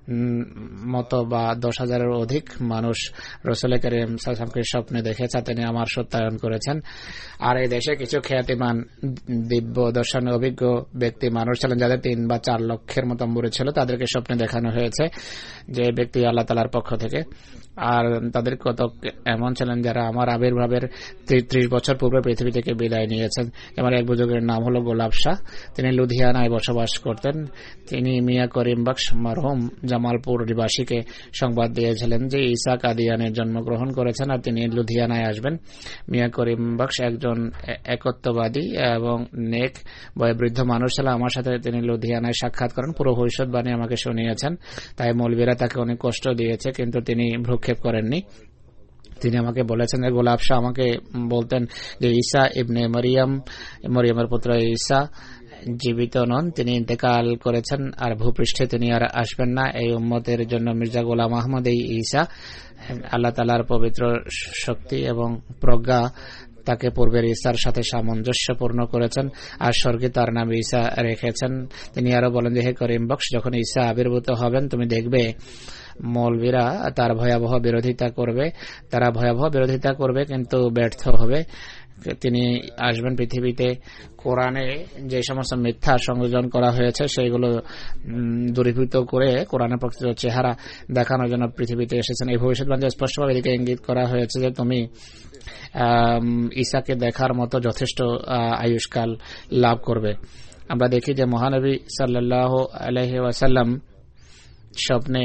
মতো বা 10,000-এর অধিক মানুষ রাসূল করিম সাল্লাল্লাহু আলাইহি ওয়াসাল্লামকে স্বপ্নে দেখেছে, তিনি আমার সত্যায়ন করেছেন। আর এই দেশে কিছু খ্যাতিমান দিব্য দর্শনে অভিজ্ঞ ব্যক্তি মানুষ ছিলেন যাদের 3 বা 4 লক্ষের মতো মুরিদ ছিল, তাদেরকে স্বপ্নে দেখানো হয়েছে যে ব্যক্তি আল্লাহ তাআলার পক্ষ থেকে। আর তাদের কত এমন ছিলেন যারা আমার আবির্ভাবের 30 বছর পূর্বে পৃথিবী থেকে বিদায় নিয়েছেন। যেমন এক বুজুর্গের নাম হলো গোলাপ শাহ, তিনি লুধিয়ানায় বসবাস করতেন। তিনি মিয়া করিম বক্স মরহুম জামালপুর নিবাসীকে সংবাদ দিয়েছিলেন যে ঈসা কাদিয়ানের জন্মগ্রহণ করেছেন আর তিনি লুধিয়ানায় আসবেন। মিয়া করিম বক্স একজন একত্ববাদী এবং নেক বয়োবৃদ্ধ মানুষ ছিলেন। আমার সাথে তিনি লুধিয়ানায় সাক্ষাৎ করেন, পুরো ভবিষ্যৎবাণী আমাকে শুনিয়েছেন। তাই মৌলবীরা তাকে অনেক কষ্ট দিয়েছে, কিন্তু তিনি ভ্রুক্ষেপ করেননি। তিনি আমাকে বলেছেন যে গোলাপ শাহ আমাকে বলতেন যে ঈসা ইবনে মরিয়মের পুত্র ঈসা জীবিত নন, তিনি ইন্তেকাল করেছেন আর ভূপৃষ্ঠে তিনি আর আসবেন না। এই উম্মতের জন্য মির্জা গোলাম আহমদ এই ঈসা, আল্লাহ তাআলার পবিত্র শক্তি এবং প্রজ্ঞা তাকে পূর্বের ঈসার সাথে সামঞ্জস্যপূর্ণ করেছেন আর স্বর্গে তার নাম ঈসা রেখেছেন। তিনি আরো বলেন যে হে করিম বক্স, যখন ঈসা আবির্ভূত হবেন তুমি দেখবে মৌলবীরা তার ভয়াবহ বিরোধিতা করবে, তারা ভয়াবহ বিরোধিতা করবে কিন্তু ব্যর্থ হবে। তিনি আসবেন পৃথিবীতে, কোরআনে যে সমস্ত মিথ্যা সংযোজন করা হয়েছে সেগুলো দূরীভূত করে কোরআনের প্রকৃত চেহারা দেখানোর জন্য পৃথিবীতে এসেছেন। এই ভবিষ্যৎবাণী স্পষ্টভাবে এদিকে ইঙ্গিত করা হয়েছে যে তুমি ঈসাকে দেখার মতো যথেষ্ট আয়ুষ্কাল লাভ করবে। আমরা দেখি যে মহানবী সাল্লাল্লাহু আলাইহি ওয়াসাল্লাম স্বপ্নে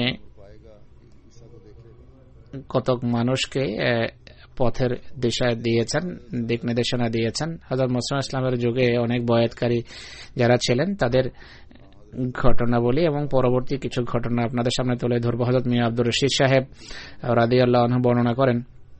কতক মানুষকে পথের দিশা দিয়েছেন, দিক নির্দেশনা দিয়েছেন। হযরত মুসলিম ইসলামের যুগে অনেক বয়াতকারী যারা ছিলেন তাদের ঘটনাবলী এবং পরবর্তী কিছু ঘটনা আপনাদের সামনে তুলে ধরব। হযরত মিয়া আব্দুর রশিদ সাহেব রাদিয়াল্লাহু আনহু বর্ণনা করেন,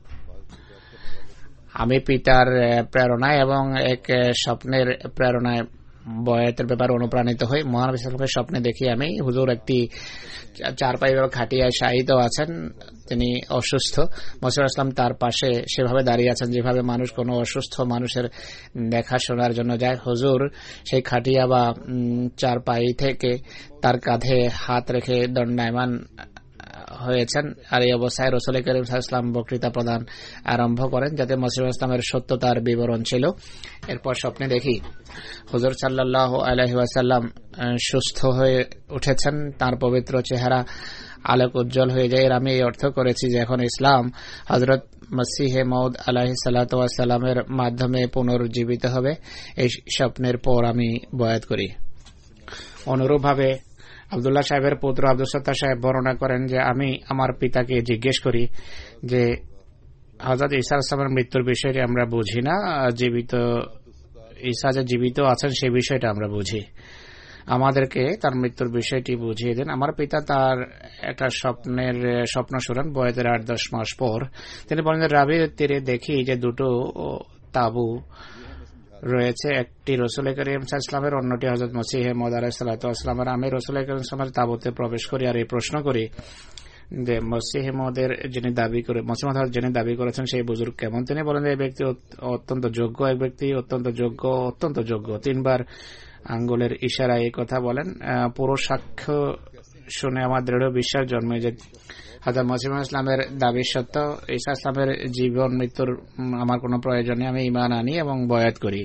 আমি পিতার প্রেরণায় এবং এক স্বপ্নের প্রেরণায় বয়াতের ব্যাপারে অনুপ্রাণিত হই। মহানবী সাল্লাল্লাহু আলাইহি ওয়াসাল্লামের স্বপ্নে দেখি আমি হুজুর একটি চারপাই খাটিয়ায় শায়িত আছেন, তিনি অসুস্থ। মুসলিম ইসলাম তার পাশে সেভাবে দাঁড়িয়ে আছেন যেভাবে মানুষ কোনো অসুস্থ মানুষের দেখাশোনার জন্য যায়। হুজুর সেই খাটিয়া বা চারপাই থেকে তার কাঁধে হাত রেখে দণ্ডায়মান হয়েছেন। আর এই অবস্থায় রাসূল করিম সাল্লাল্লাহু আলাইহি ওয়াসাল্লাম বক্তৃতা প্রদান আরম্ভ করেন, যাতে মসিহ ইসলামের সত্যতার বিবরণ ছিল। এরপর স্বপ্নে দেখি হুজুর সাল্লাল্লাহু আলাইহি ওয়াসাল্লাম সুস্থ হয়ে উঠেছেন, তার পবিত্র চেহারা আলোক উজ্জ্বল হয়ে যায়। এর আমি এই অর্থ করেছি যে এখন ইসলাম হযরত মসিহে মাউদ আলাইহিস সালাতু ওয়াস সালামের মাধ্যমে পুনরুজ্জীবিত হবে। এই স্বপ্নের পর আমি বয়াত করি। অনুরূপভাবে আব্দুল্লাহ সাহেবের পুত্র আব্দুল সত্তার সাহেব বর্ণনা করেন যে আমি আমার পিতাকে জিজ্ঞেস করি যে হযরত ঈসা আলাইহিস সালামের মৃত্যুর বিষয়টি আমরা বুঝি না, জীবিত ঈসা যে জীবিত আছেন সেই বিষয়টা আমরা বুঝি, আমাদেরকে তার মৃত্যুর বিষয়টি বুঝিয়ে দেন। আমার পিতা তার একটা স্বপ্ন শুনেন বয়সের 8-10 মাস পর। তিনি বলেন রাবির তীরে দেখি যে দুটো তাবু রয়েছে, একটি রাসূল করিম সাল্লাল্লাহু আলাইহি ওয়াসাল্লামের, অন্যটি হযরত মসিহ মাউদ আলাইহিস সালাতু ওয়াস সালামের। আমি রাসূল করিম সাল্লাল্লাহু আলাইহি ওয়াসাল্লামের তাবুতে প্রবেশ করি আর এই প্রশ্ন করি যে মসিহ মাউদের যিনি দাবি করেছেন সেই বুজুর্গ কেমন? তিনি বলেন এই ব্যক্তি অত্যন্ত যোগ্য, এক ব্যক্তি অত্যন্ত যোগ্য। 3 বার আঙ্গুলের ইশারায় এই কথা বলেন। পুরো সাক্ষ্য শুনে আমার দৃঢ় বিশ্বাস জন্মে যে হযরত মসিহ ইসলামের দাবি সত্য, ঈসা ইসলামের জীবন মৃত্যুর আমার কোনো প্রয়োজন নেই। আমি ঈমান আনি এবং বয়াত করি।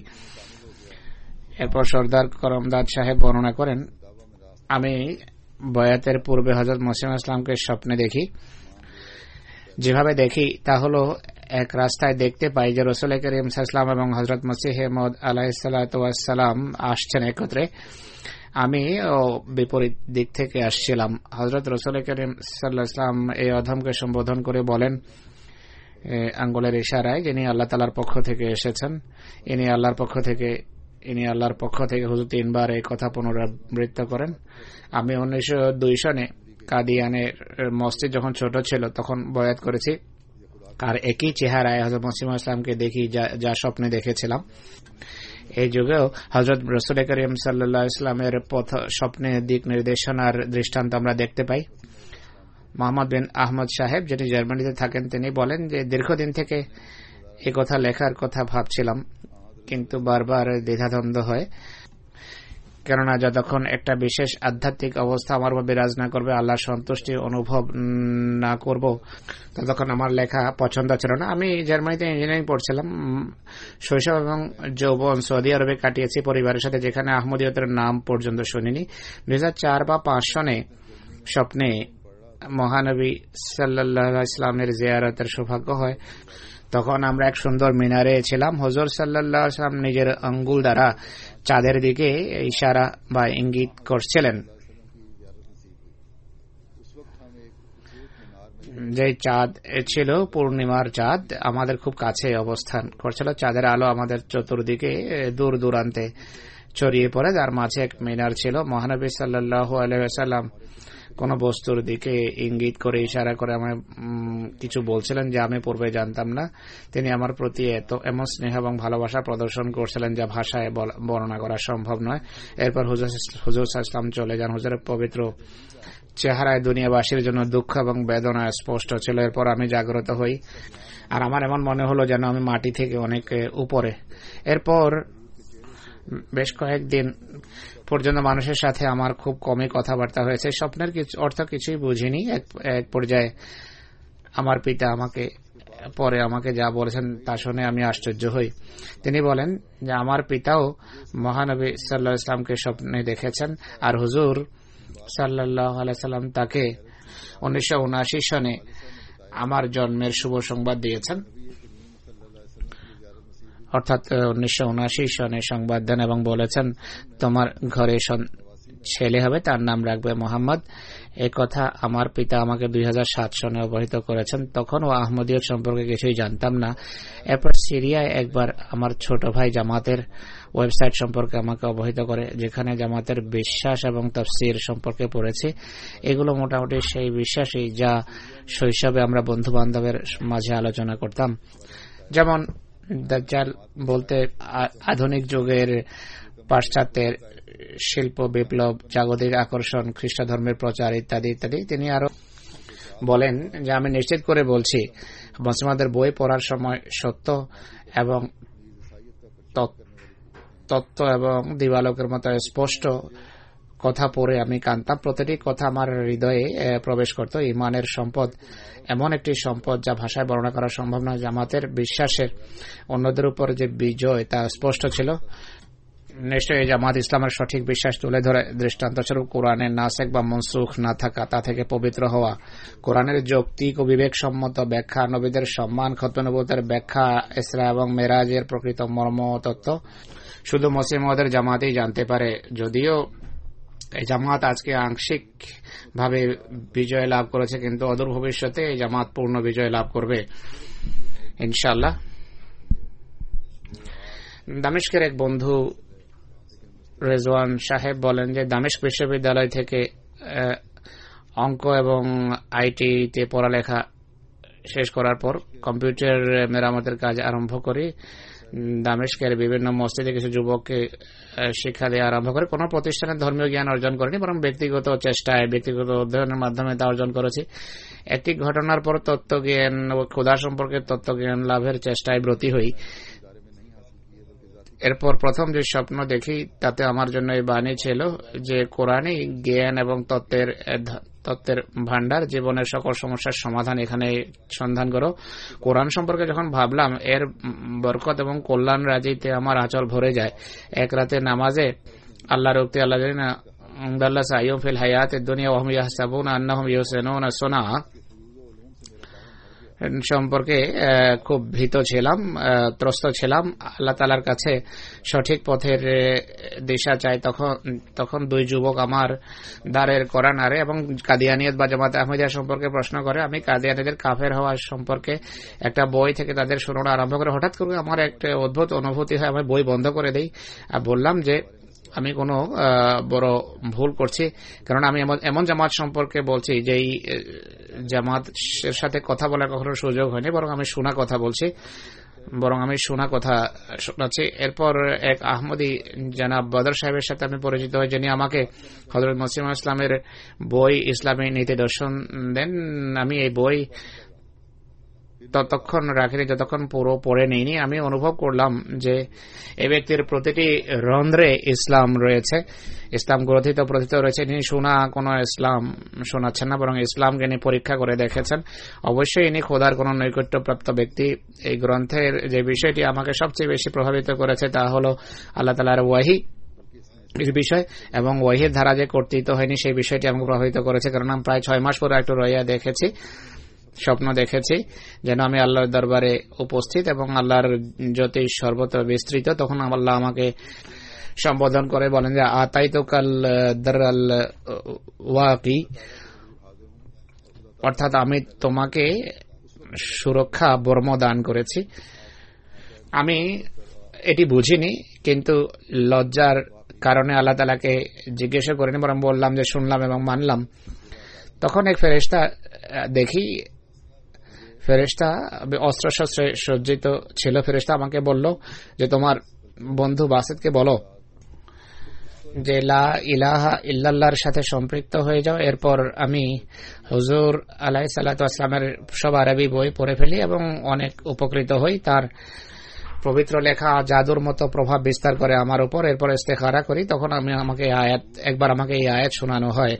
এরপর সরদার করমদাদ সাহেব বর্ণনা করেন আমি বয়াতের পূর্বে হযরত মসিহ ইসলামকে স্বপ্নে দেখি। যেভাবে দেখি তা হলো এক রাস্তায় দেখতে পাই যে রাসূল করিম সাল্লাল্লাহু আলাইহি ওয়াসাল্লাম এবং হযরত মসিহ মাউদ আলাইহিস সালাতু ওয়াস সালাম আসছেন একত্রে। আমি বিপরীত দিক থেকে আসছিলাম। হযরত রাসূল করিম সাল্লাল্লাহু আলাইহি ওয়াসাল্লাম এই অধমকে সম্বোধন করে বলেন আঙ্গুলের ইশারায়, যিনি আল্লাহ তাআলার পক্ষ থেকে এসেছেন, ইনি আল্লাহর পক্ষ থেকে হুজুর 3 বার এই কথা পুনরাবৃত্তি করেন। আমি 1902 সনে কাদিয়ানের মসজিদ যখন ছোট ছিল তখন বয়াত করেছি, আর একই চেহারায় হযরত মসিহ ইসলামকে দেখি যা স্বপ্নে দেখেছিলাম। এই যুগেও হযরত রাসূল করিম সাল্লাল্লাহু আলাইহি ওয়াসাল্লামের স্বপ্নে দিক নির্দেশনার দৃষ্টান্ত আমরা দেখতে পাই। মোহাম্মদ বিন আহমদ সাহেব, যিনি জার্মানিতে থাকেন, তিনি বলেন যে দীর্ঘদিন থেকে এই কথা লেখার কথা ভাবছিলাম, কিন্তু বারবার দ্বিধাদ্বন্দ্ব হয়, কেননা যতক্ষণ একটা বিশেষ আধ্যাত্মিক অবস্থা আমার উপর বিরাজ না করবে, আল্লাহর সন্তুষ্টি অনুভব না করব, ততক্ষণ আমার লেখা পছন্দ ছিল না। আমি জার্মানিতে ইঞ্জিনিয়ারিং পড়ছিলাম। শৈশব এবং যৌবন সৌদি আরবে কাটিয়েছি পরিবারের সাথে, যেখানে আহমদিয়তের নাম পর্যন্ত শুনিনি। 2004 বা 5 সনে স্বপ্নে মহানবী সাল্লাল্লাহু আলাইহি ওয়াসাল্লামের জিয়ারতের সৌভাগ্য হয়। তখন আমরা এক সুন্দর মিনারে ছিলাম। হুজুর সাল্লাল্লাহু আলাইহি ওয়াসাল্লাম নিজের আঙ্গুল দ্বারা চাঁদের দিকে ইশারা বা ইঙ্গিত করছিলেন। যে চাঁদ ছিল পূর্ণিমার চাঁদ, আমাদের খুব কাছে অবস্থান করছিল। চাঁদের আলো আমাদের চতুর্দিকে দূর দূরান্তে ছড়িয়ে পড়ে, যার মাঝে এক মিনার ছিল। মহানবী সাল্লাল্লাহু আলাইহি ওয়াসাল্লাম কোন বস্তুর দিকে ইঙ্গিত করে ইশারা করে আমায় কিছু বলছিলেন যা আমি পূর্বে জানতাম না। তিনি আমার প্রতি এমন স্নেহ এবং ভালোবাসা প্রদর্শন করছিলেন যা ভাষায় বর্ণনা করা সম্ভব নয়। এরপর হুজুর সাল্লাল্লাহু আলাইহি ওয়াসাল্লাম চলে যান। হুজুরের পবিত্র চেহারায় দুনিয়াবাসীর জন্য দুঃখ এবং বেদনা স্পষ্ট ছিল। এরপর আমি জাগ্রত হই, আর আমার এমন মনে হলো যেন আমি মাটি থেকে অনেক উপরে। এরপর বেশ কয়েকদিন পর্যন্ত মানুষের সাথে আমার খুব কমই কথাবার্তা হয়েছে। স্বপ্নের অর্থ কিছুই বুঝিনি। এক পর্যায়ে আমার পিতা আমাকে যা বলেছেন তা শুনে আমি আশ্চর্য হই। তিনি বলেন যে আমার পিতাও মহানবী সাল্লাল্লাহু আলাইহি ওয়াসাল্লামকে স্বপ্নে দেখেছেন, আর হুজুর সাল্লাল্লাহু আলাইহি ওয়াসাল্লাম তাকে 1979 সনে আমার জন্মের শুভ সংবাদ দিয়েছেন। অর্থাৎ 1979 সনে সংবাদ দেন এবং বলেছেন তোমার ঘরে ছেলে হবে, তার নাম রাখবে মোহাম্মদ। এই কথা আমার পিতা আমাকে 2007 সনে অবহিত করেছেন। তখন ও আহমদিয়ত সম্পর্কে কিছুই জানতাম না। এরপর সিরিয়ায় একবার আমার ছোট ভাই জামাতের ওয়েবসাইট সম্পর্কে আমাকে অবহিত করে, যেখানে জামাতের বিশ্বাস এবং তাফসীর সম্পর্কে পড়েছি। এগুলো মোটামুটি সেই বিশ্বাসই যা শৈশবে আমরা বন্ধু বান্ধবের মাঝে আলোচনা করতাম। যেমন দাজ্জাল বলতে আধুনিক যুগের পাশ্চাত্যের শিল্প বিপ্লব, জাগতিক আকর্ষণ, খ্রিস্ট ধর্মের প্রচার ইত্যাদি ইত্যাদি। তিনি আরো বলেন যে আমি নিশ্চিত করে বলছি মুসলমানদের বই পড়ার সময় সত্য এবং তত্ত্ব এবং দিবালোকের মতো স্পষ্ট কথা পড়ে আমি কাঁদতাম। প্রতিটি কথা আমার হৃদয়ে প্রবেশ করত। ইমানের সম্পদ এমন একটি সম্পদ যা ভাষায় বর্ণনা করা সম্ভব নয়। জামাতের বিশ্বাসের অন্যদের উপর যে বিজয় তা স্পষ্ট ছিল। নিশ্চয়ই জামাত ইসলামের সঠিক বিশ্বাস তুলে ধরে। দৃষ্টান্তস্বরূপ কোরআনের নাসেখ বা মনসুখ না থাকা, তা থেকে পবিত্র হওয়া, কোরআনের যৌক্তিক ও বিবেকসম্মত ব্যাখ্যা, নবীদের সম্মান, খতম নবুওয়াতের ব্যাখ্যা, ইসরা এবং মেরাজের প্রকৃত মর্ম তত্ত্ব শুধু মুসলিমদের জামাতেই জানতে পারে। যদিও এই জামাত আজকে আংশিক ভাবে বিজয় লাভ করেছে, কিন্তু অদূর ভবিষ্যতে এই জামাত পূর্ণ বিজয় লাভ করবে ইনশাআল্লাহ। দামেস্কের এক বন্ধু রেজওয়ান সাহেব বলেন যে দামেস্ক বিশ্ববিদ্যালয় থেকে অঙ্ক এবং আইটিতে পড়ালেখা শেষ করার পর কম্পিউটার মেরামতের কাজ আরম্ভ করি। দামেস্কের বিভিন্ন মসজিদে কিছু যুবককে শিক্ষা দেওয়া আরম্ভ করে। কোন প্রতিষ্ঠানে ধর্মীয় জ্ঞান অর্জন করেনি, বরং ব্যক্তিগত চেষ্টায়, ব্যক্তিগত অধ্যয়নের মাধ্যমে তা অর্জন করেছি। একটি ঘটনার পর তত্ত্বজ্ঞান ও খোদা সম্পর্কে তত্ত্বজ্ঞান লাভের চেষ্টায় ব্রতী হই। এরপর প্রথম যে স্বপ্ন দেখি তাতে আমার জন্য এই বাণী ছিল যে কোরআনই জ্ঞান এবং তত্ত্বের ভান্ডার, জীবনের সকল সমস্যার সমাধান এখানে সন্ধান করো। কোরআন সম্পর্কে যখন ভাবলাম, এর বরকত এবং কল্যাণ রাজিতে আমার আঁচল ভরে যায়। এক রাতে নামাজে আল্লাহর উক্তি আল্লাহ ফিল হায়াত দুনিয়া ওয়া হুম ইয়াহসাবুনা আন্নাহুম ইউহসিনুনা সুনআ সম্পর্কে খুব ভীত ছিলাম, ত্রস্ত ছিলাম। আল্লাহ তাআলার কাছে সঠিক পথের দিশা চাই। তখন দুই যুবক আমার দ্বারের কড়া নাড়ে এবং কাদিয়ানিয়ত বা জামাত আহমদিয়া সম্পর্কে প্রশ্ন করে। আমি কাদিয়ানিদের কাফের হওয়া সম্পর্কে একটা বই থেকে তাদের শোনানো আরম্ভ করে। হঠাৎ করে আমার একটা অদ্ভুত অনুভূতি হয়, আমি বই বন্ধ করে দিই আর বললাম যে আমি কোনো বড় ভুল করছি, কারণ আমি এমন জামাত সম্পর্কে বলছি যেই জামাতের সাথে কথা বলার কখনো সুযোগ হয়নি, বরং আমি শোনা কথা শোনাচ্ছি। এরপর এক আহমদী জনাব বদর সাহেবের সাথে আমি পরিচিত হই, যিনি আমাকে হযরত মসিহ ইসলামের বই ইসলামী নীতি দর্শন দেন। আমি এই বই ততক্ষণ রাখিনি যতক্ষণ পুরো পড়ে নেইনি। আমি অনুভব করলাম যে এই ব্যক্তির প্রতিটি রন্ধ্রে ইসলাম রয়েছে, ইসলাম গ্রথিত প্রথিত রয়েছে। তিনি শোনা কোনো ইসলাম শোনাচ্ছেন না, বরং ইসলামকে ইনি পরীক্ষা করে দেখেছেন। অবশ্যই ইনি খোদার কোন নৈকট্যপ্রাপ্ত ব্যক্তি। এই গ্রন্থের যে বিষয়টি আমাকে সবচেয়ে বেশি প্রভাবিত করেছে তা হলো আল্লাহ তাআলার ওয়াহি বিষয় এবং ওয়াহির ধারা যে কর্তৃত্ব হয়নি সেই বিষয়টি আমাকে প্রভাবিত করেছে। কারণ আমি প্রায় 6 মাস পরে একটু রয়া দেখেছি, স্বপ্ন দেখেছি যেন আমি আল্লাহর দরবারে উপস্থিত এবং আল্লাহর জ্যোতি সর্বত্র বিস্তৃত। তখন আল্লাহ আমাকে সম্বোধন করে বলেন যে আতাইতুকাল দারাল ওয়াকি, অর্থাৎ আমি তোমাকে সুরক্ষা বর্ম দান করেছি। আমি এটি বুঝিনি, কিন্তু লজ্জার কারণে আল্লাহ তাআলাকে জিজ্ঞাসা করিনি, বরং বললাম যে শুনলাম এবং মানলাম। তখন এক ফেরেশতা দেখি, ফেরেশতা অস্ত্রশস্ত্রে সজ্জিত ছিল। ফেরেশতা আমাকে বলল যে তোমার বন্ধু বাসিতকে বলো যে লা ইলাহা ইল্লাল্লাহর সাথে সম্পৃক্ত হয়ে যাও। এরপর আমি হুজুর আলাইহিস সালাতু ওয়াস সালামের সব আরবি বই পড়ে ফেলি এবং অনেক উপকৃত হই। তার পবিত্র লেখা জাদুর মতো প্রভাব বিস্তার করে আমার উপর। এরপর ইস্তেখারা করি। তখন আমাকে এই আয়াত শোনানো হয়,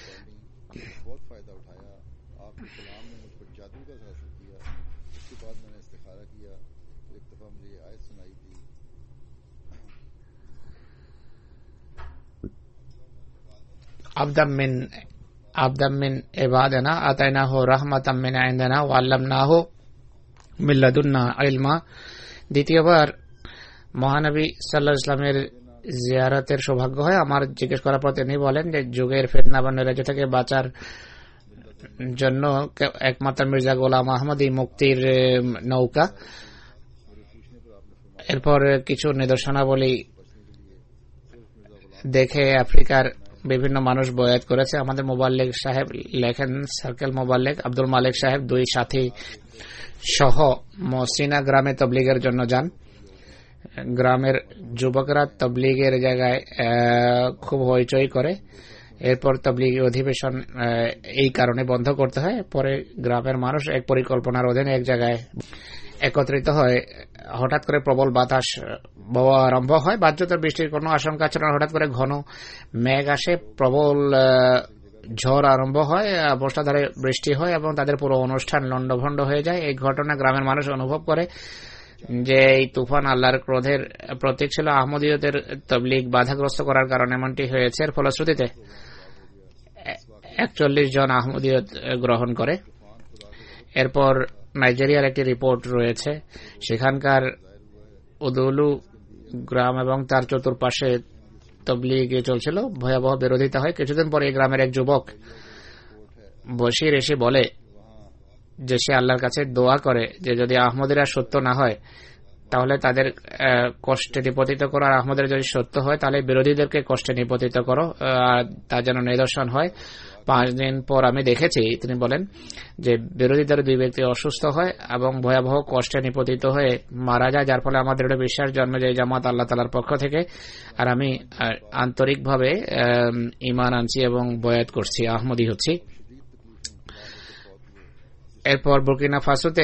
আবদাম মিন ইবাদিনা আতাইনাহু রাহমাতাম মিন ইনদিনা ওয়া আল্লামনাহু মিন লাদুন্না ইলমা। দ্বিতীয়বার মহানবী সাল্লাল্লাহু আলাইহি ওয়াসাল্লামের জিয়ারতের সৌভাগ্য হয়। আমার জিজ্ঞেস করার পর তিনি বলেন যে যুগের ফিতনা বা নৈরাজ্য থেকে বাঁচার জন্য একমাত্র মির্জা গোলাম আহমদই মুক্তির নৌকা। এরপর কিছু নিদর্শনাবলী দেখে আফ্রিকার বিভিন্ন মানুষ বয়াত করেছে। আমাদের মোবাল্লেগ সাহেব লেখেন, সার্কেল মোবাল্লেগ আব্দুল মালিক সাহেব 2 সাথী সহ মসিনা গ্রামে তবলিগের জন্য যান। গ্রামের যুবকরা তবলিগের জায়গায় খুব হইচই করে। এরপর তবলিগি অধিবেশন এই কারণে বন্ধ করতে হয়। পরে গ্রামের মানুষ এক পরিকল্পনার অধীনে এক জায়গায় একত্রিত হয়। হঠাৎ করে প্রবল বাতাস বওয়া আরম্ভ হয়। বাহ্যতর বৃষ্টির কোনো আশঙ্কা ছিল না। হঠাৎ করে ঘন মেঘ আসে, প্রবল ঝড় আরম্ভ হয়, বর্ষাধারে বৃষ্টি হয় এবং তাদের পুরো অনুষ্ঠান লণ্ডভণ্ড হয়ে যায়। এই ঘটনা গ্রামের মানুষ অনুভব করে যে এই তুফান আল্লাহর ক্রোধের প্রতীক ছিল। আহমদীয়দের তবলিগ বাধাগ্রস্ত করার কারণে এমনটি হয়েছে। এর ফলশ্রুতিতে 41 জন আহমদীয়ত গ্রহণ করে। এরপর নাইজেরিয়ার একটি রিপোর্ট রয়েছে, সেখানকার উদুলু গ্রাম এবং তার চতুর্পাশে তবলিগে চলছিল, ভয়াবহ বিরোধিতা হয়। কিছুদিন পরে এই গ্রামের এক যুবক বশির এসে বলে যে সে আল্লাহর কাছে দোয়া করে যে যদি আহমদীরা সত্য না হয় তাহলে তাদের কষ্টে নিপতিত করো, আর আহমদের যদি সত্য হয় তাহলে বিরোধীদেরকে কষ্টে নিপতিত করো, তা যেন নিদর্শন হয়। 5 দিন পর আমি দেখেছি, তিনি বলেন যে বিরোধীদের 2 ব্যক্তি অসুস্থ হয় এবং ভয়াবহ কষ্টে নিপতিত হয়ে মারা যায়, যার ফলে আমাদের দৃঢ় বিশ্বাস জন্মে যায় জামাত আল্লাহ তাআলার পক্ষ থেকে। আর আমি আন্তরিকভাবে ঈমান আনছি এবং বয়াত করছি, আহমদী হচ্ছি। এরপর বুর্কিনা ফাসোতে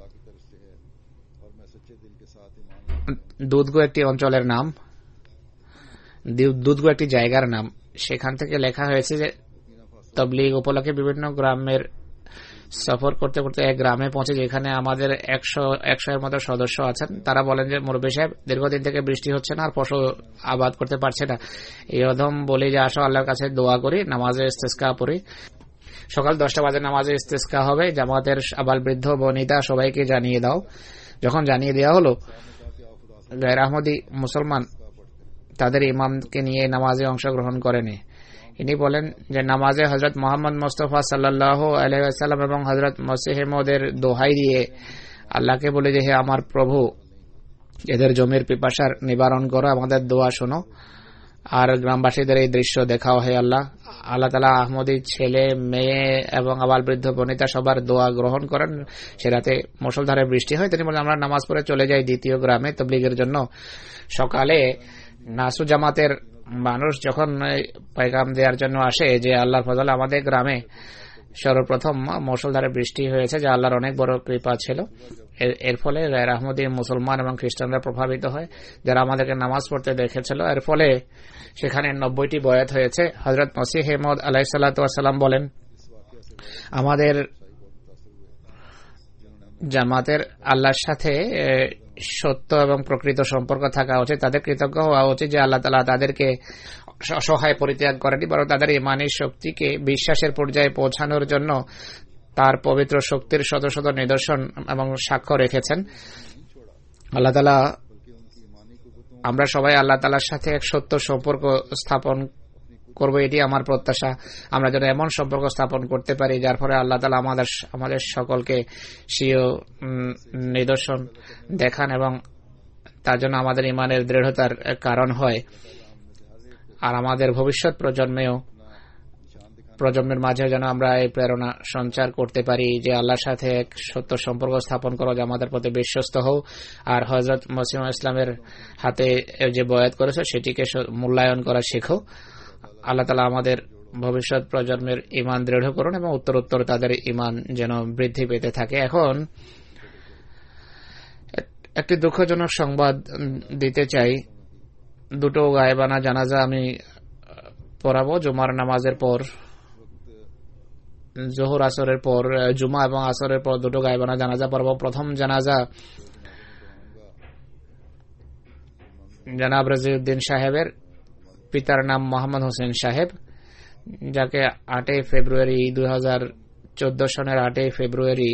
দুধগো একটি অঞ্চলের নাম, দুধগো একটি জায়গার নাম, সেখান থেকে লেখা হয়েছে যে তবলিগ উপলক্ষে বিভিন্ন গ্রামের সফর করতে করতে এক গ্রামে পৌঁছে যেখানে আমাদের 100 এর মতো সদস্য আছেন। তারা বলেন যে মুরব্বী সাহেব, দীর্ঘদিন থেকে বৃষ্টি হচ্ছে না আর ফসল আবাদ করতে পারছে না। এই অধম বলি যে আসো আল্লাহর কাছে দোয়া করি, নামাজে ইস্তেসকা পড়ি। সকাল 10টা বাজে নামাজে ইস্তেসকা হবে। জামাতের আবাল বৃদ্ধ বনিতা সবাইকে জানিয়ে দাও। যখন জানিয়ে দেওয়া হলো, গায়র আহমদী মুসলমান তাদের ইমামকে নিয়ে নামাজে অংশগ্রহণ করেনি। ইনি বলেন যে নামাজে হযরত মুহাম্মদ মুস্তাফা সাল্লাল্লাহু আলাইহি ওয়াসাল্লাম এবং হযরত মসিহ মওউদের দোহাই দিয়ে আল্লাহকে বলে যে হে আমার প্রভু, এদের জমির পিপাসার নিবারণ করো, আমাদের দোয়া শোনো, আর গ্রামবাসীদের এই দৃশ্য দেখাও হে আল্লাহ। আল্লাহ তাআলা আহমদী ছেলে মেয়ে এবং আবাল বৃদ্ধ বনিতা সবার দোয়া গ্রহণ করেন। সে রাতে মুষলধারে বৃষ্টি হয়। তিনি বলেন আমরা নামাজ পড়ে চলে যাই দ্বিতীয় গ্রামে তবলিগের জন্য। সকালে নাসু জামাতের মানুষ যখন পয়গাম দেওয়ার জন্য আসে যে আল্লাহর ফজলে আমাদের গ্রামে সর্বপ্রথম মুষলধারে বৃষ্টি হয়েছে, যা আল্লাহর অনেক বড় কৃপা ছিল। এর ফলে গায়র আহমদী মুসলমান এবং খ্রিস্টানরা প্রভাবিত হয়, যারা আমাদেরকে নামাজ পড়তে দেখেছিল। এর ফলে সেখানে 90টি বয়াত হয়েছে। হযরত মসিহ মওউদ আলাইহিস সালাতু ওয়াস সালাম বলেন আমাদের জামাতের আল্লাহর সাথে সত্য এবং প্রকৃত সম্পর্ক থাকা উচিত। তাদের কৃতজ্ঞ হওয়া উচিত যে আল্লাহ তাআলা তাদেরকে অসহায় পরিত্যাগ করেনি, বরং তাদের ইমানের শক্তিকে বিশ্বাসের পর্যায়ে পৌঁছানোর জন্য তার পবিত্র শক্তির শত শত নিদর্শন এবং সাক্ষ্য রেখেছেন। আল্লাহ তাআলা, আমরা সবাই আল্লাহ তাআলার সাথে এক সত্য সম্পর্ক স্থাপন করব, এটি আমার প্রত্যাশা। আমরা যেন এমন সম্পর্ক স্থাপন করতে পারি যার ফলে আল্লাহ তাআলা আমাদের সকলকে স্বীয় নিদর্শন দেখান এবং তার জন্য আমাদের ইমানের দৃঢ়তার কারণ হয়। আর আমাদের ভবিষ্যৎ প্রজন্মের মাঝে যেন আমরা এই প্রেরণা সঞ্চার করতে পারি যে আল্লাহর সাথে এক সত্য সম্পর্ক স্থাপন করো, যে আমাদের প্রতি বিশ্বস্ত হও, আর হযরত মসিহ ইসলামের হাতে যে বয়াত করেছে সেটিকে মূল্যায়ন করা শেখো। আল্লাহ তাআলা আমাদের ভবিষ্যৎ প্রজন্মের ঈমান দৃঢ় করুন এবং উত্তরোত্তর তাদের ঈমান যেন বৃদ্ধি পেতে থাকে। এখন একটি দুঃখজনক সংবাদ দিতে চাই। 2টো গায়েবানা জানাজা আমি পড়াবো জুমার নামাজের পর, জোহর আসরের পর, জুমা এবং আসরের পর 2টো গায়েবানা জানাজা পড়াবো। প্রথম জানাজা জনাব রাজিউদ্দিন সাহেবের, পিতার নাম মোহাম্মদ হোসেন সাহেব, যাকে 8 ফেব্রুয়ারি 2014 সনের 8 ফেব্রুয়ারি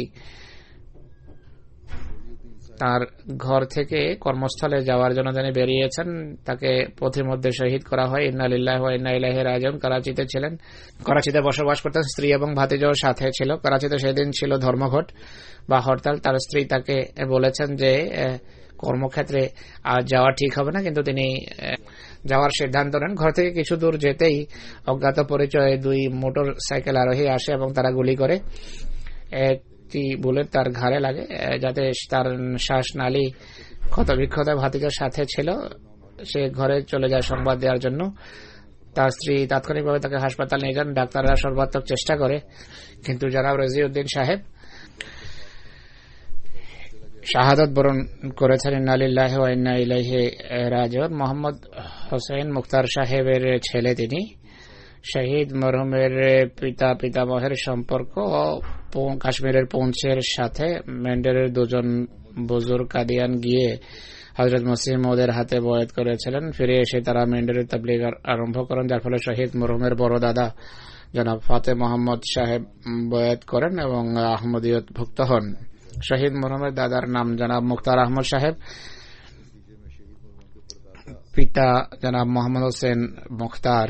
তার ঘর থেকে কর্মস্থলে যাওয়ার জন্য তিনি বেরিয়েছেন। তাকে পথের মধ্যে শহীদ করা হয়। ইন্না লিল্লাহি ওয়া ইন্না ইলাইহি রাজিউন। করাচিতে ছিলেন, করাচিতে বসবাস করতেন। স্ত্রী এবং ভাতিজাও সাথে ছিল। করাচিতে সেদিন ছিল ধর্মঘট বা হরতাল। তার স্ত্রী তাকে বলেছেন যে কর্মক্ষেত্রে আর যাওয়া ঠিক হবে না, কিন্তু তিনি যাওয়ার সিদ্ধান্ত নেন। ঘর থেকে কিছু দূর যেতেই অজ্ঞাত পরিচয়ে 2 মোটর সাইকেল আরোহী আসে এবং তারা গুলি করে। একটি বুলেট তার ঘাড়ে লাগে, যাতে তার শ্বাসনালী ক্ষতবিক্ষত। ভাতিজার সাথে ছিল, সে ঘরে চলে যায় সংবাদ দেওয়ার জন্য। তার স্ত্রী তাৎক্ষণিকভাবে তাকে হাসপাতাল নিয়ে যান। ডাক্তাররা সর্বাত্মক চেষ্টা করে, কিন্তু জনাব রাজিউদ্দিন সাহেব শাহাদাত বরণ করেছেন। ইন্না লিল্লাহি ওয়া ইন্না ইলাইহি রাজিউন। মোহাম্মদ হোসেন মুখতার সাহেবের ছেলে তিনি। শহীদ মরহুমের পিতামহের সম্পর্ক কাশ্মীরের পুঞ্চের সাথে মেন্ডেরের দুজন বুজুর্গ কাদিয়ান গিয়ে হযরত মসিহ মউদের হাতে বয়াত করেছিলেন। ফিরে এসে তারা মেন্ডেরের তাবলীগ আরম্ভ করেন, যার ফলে শহীদ মরহুমের বড় দাদা জনাব ফাতে মোহাম্মদ সাহেব বয়াত করেন এবং আহমদিয়ত ভুক্ত হন। শহীদ মরহুমের দাদার নাম জনাব মুখতার আহমদ সাহেব, পিতা জনাব মোহাম্মদ হোসেন মুখতার।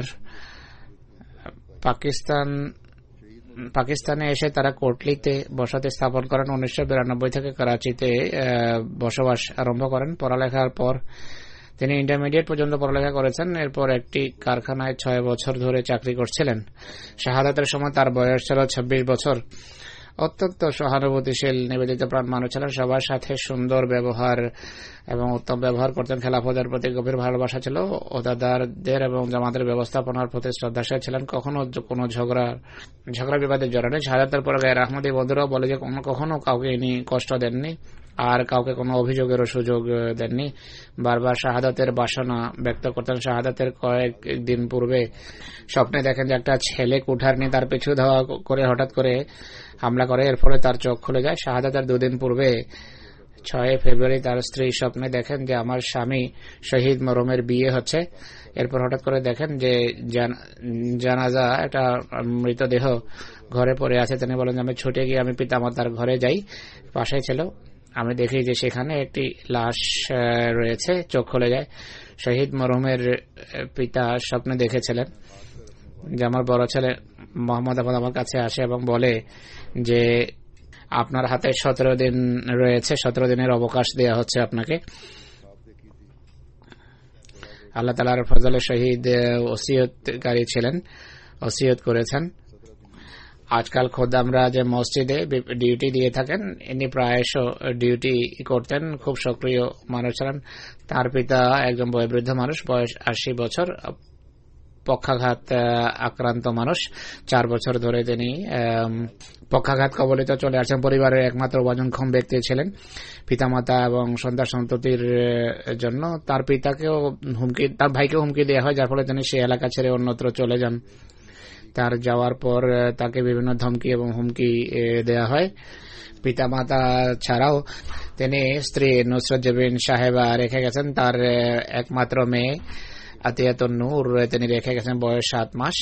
পাকিস্তানে এসে তারা কোটলিতে বসতি স্থাপন করেন। 1992 থেকে করাচিতে বসবাস আরম্ভ করেন। পড়ালেখার পর তিনি ইন্টারমিডিয়েট পর্যন্ত পড়ালেখা করেছেন। এরপর একটি কারখানায় 6 বছর ধরে চাকরি করছিলেন। শাহাদাতের সময় তার বয়স ছিল 26 বছর। অত্যন্ত সহানুভূতিশীল, নিবেদিত প্রাণ মানুষ ছিলেন। সবার সাথে সুন্দর ব্যবহার এবং উত্তম ব্যবহার করতেন। খেলাফতের প্রতি গভীর ভালোবাসা ছিল। ওদাদারদের এবং জামাতের ব্যবস্থাপনার প্রতি শ্রদ্ধাশীল ছিলেন। কখনো কোনো ঝগড়া বিবাদে জড়ানি। শাহাদাতের পর গায়ের আহমদী বন্ধুরাও বলে যে কখনো কাউকে ইনি কষ্ট দেননি আর কাউকে কোনো অভিযোগেরও সুযোগ দেননি। বারবার শাহাদাতের বাসনা ব্যক্ত করতেন। শাহাদাতের কয়েকদিন পূর্বে স্বপ্নে দেখেন যে একটা ছেলে কুঠার নিয়ে তার পিছু ধাওয়া করে হঠাৎ করে হামলা করে। এর ফলে তার চোখ খুলে যায়। শাহাদাতের 2 দিন পূর্বে 6 ফেব্রুয়ারি তার স্ত্রী স্বপ্নে দেখেন যে আমার স্বামী শহীদ মরহুমের বিয়ে হচ্ছে। এরপর হঠাৎ করে দেখেন যে জানাজা, একটা মৃতদেহ ঘরে পড়ে আছে। তিনি বলেন যে আমি ছুটে গিয়ে আমি পিতামাতার ঘরে যাই। পাশে ছিল, আমি দেখি যে সেখানে একটি লাশ রয়েছে। চোখ খুলে যায়। শহীদ মরহুমের পিতা স্বপ্নে দেখেছিলেন যে আমার বড় ছেলে মোহাম্মদ আহমদ আমার কাছে আসে এবং বলে যে আপনার হাতে 17 দিন রয়েছে, 17 দিনের অবকাশ দেওয়া হচ্ছে আপনাকে। আল্লাহ তাআলার ফজলে শহীদ ওসিয়তকারী ছিলেন, ওসিয়ত করেছেন। আজকাল খোদ আমরা যে মসজিদে ডিউটি দিয়ে থাকেন, ইনি প্রায়শ ডিউটি করতেন। খুব সক্রিয় মানুষ ছিলেন। তার পিতা একজন বয়োবৃদ্ধ মানুষ, বয়স 80 বছর, পক্ষাঘাত আক্রান্ত মানুষ। 4 বছর ধরে তিনি পক্ষাঘাত কবলিত চলে আসছেন। পরিবারের একমাত্র ওজনক্ষম ব্যক্তি ছিলেন। পিতামাতা এবং সন্তান সন্ততির জন্য তার ভাইকেও হুমকি দেওয়া হয়, যার ফলে তিনি সেই এলাকা ছেড়ে অন্যত্র চলে যান। তার যাওয়ার পর তাকে বিভিন্ন ধমকি এবং হুমকি দেওয়া হয়। পিতামাতা ছাড়াও তিনি স্ত্রী নুসরত জবিন সাহেবা রেখে গেছেন। তার একমাত্র মেয়ে আতিয়াতুন নূর তিনি রেখে গেছেন, বয়স 7 মাস।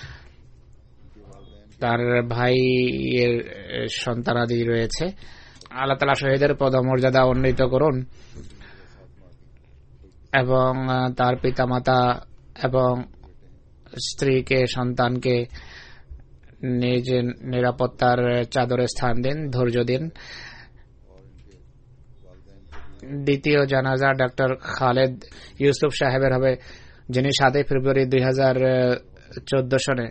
তার ভাইয়ের সন্তানাদি রয়েছে। আল্লাহ তাআলা শহীদের পদমর্যাদা উন্নীত করুন এবং তার পিতামাতা এবং স্ত্রীকে, সন্তানকে নিজ নিরাপত্তার চাদরে স্থান দিন, ধৈর্য দিন। দ্বিতীয় জানাজা ডক্টর খালেদ ইউসুফ সাহেবের হবে, যিনি 7 ফেব্রুয়ারি 2014 সনে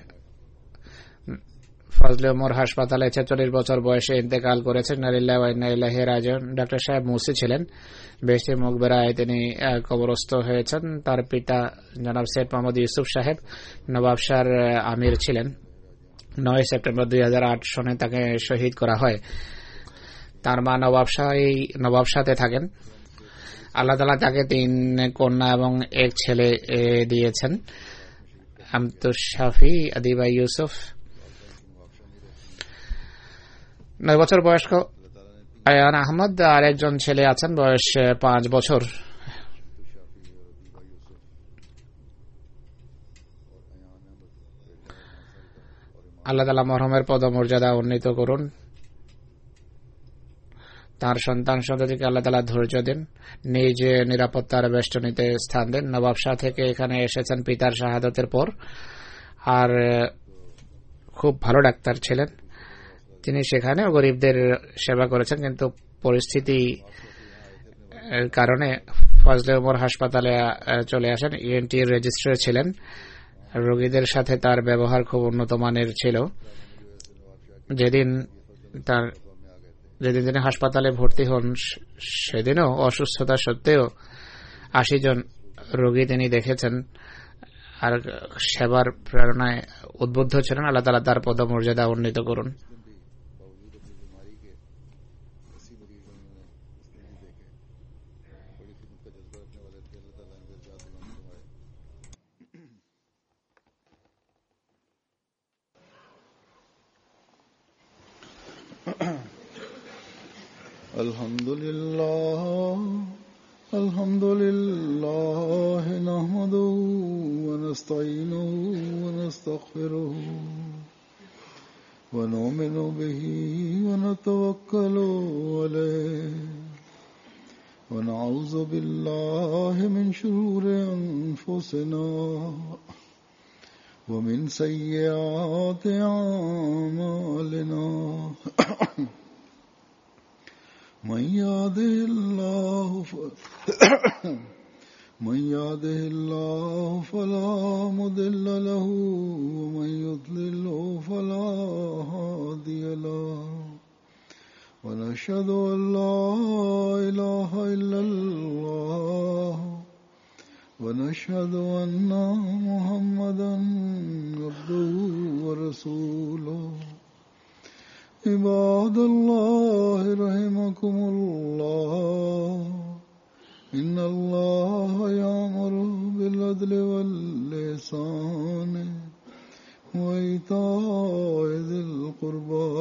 ফজলে ওমর হাসপাতালে 46 বছর বয়সে ইন্তেকাল করেছেন। ইন্না লিল্লাহি ওয়া ইন্না ইলাইহি রাজিউন। ডক্টর সাহেব মুসি ছিলেন। বেহেশতি মুকবেরায় তিনি কবরস্থ হয়েছেন। তার পিতা জনাব সৈয়দ মোহাম্মদ ইউসুফ সাহেব নবাবশাহর আমির ছিলেন। 9 সেপ্টেম্বর 2008 সনে তাকে শহীদ করা হয়। তার মা নবাবশাহতে থাকেন। আল্লাহ তাআলা তাকে 3 কন্যা এবং 1 ছেলে দিয়েছেন। আমতুশ শাফি, আদিবা ইউসুফ। 9 বছর বয়স্ক আয়ান আহমদ আর একজন ছেলে আছেন, বয়স 5 বছর। আল্লাহ তাআলা মরহুমের পদমর্যাদা উন্নীত করুন। তার সন্তান সন্ততিকে আল্লাহ তাআলা ধৈর্য দিন, নিজ নিরাপত্তার বেষ্টনীতে স্থান দিন। নবাবশাহ থেকে এখানে এসেছেন পিতার শাহাদাতের পর। আর খুব ভালো ডাক্তার ছিলেন তিনি। সেখানেও গরিবদের সেবা করেছেন, কিন্তু পরিস্থিতি কারণে ফজলে ওমর হাসপাতালে চলে আসেন। ইএনটি রেজিস্ট্রার ছিলেন। রোগীদের সাথে তার ব্যবহার খুব উন্নত মানের ছিল। যেদিন তিনি হাসপাতালে ভর্তি হন, সেদিনও অসুস্থতা সত্ত্বেও 80 জন রোগী তিনি দেখেছেন আর সেবার প্রেরণায় উদ্বুদ্ধ ছিলেন। আল্লাহ তাআলা তার পদমর্যাদা উন্নীত করুন। الحمد لله نحمده ونستعينه ونستغفره ونؤمن به ونتوكل عليه ونعوذ بالله من شرور أنفسنا ومن سيئات أعمالنا من يهده الله فلا مضل له ومن يضلله فلا هادي له ونشهد أن لا إله إلا الله ونشهد أن محمدا عبده ورسوله عباد الله رحمكم الله إن الله يأمر بالعدل والإحسان وإيتاء ذي القربى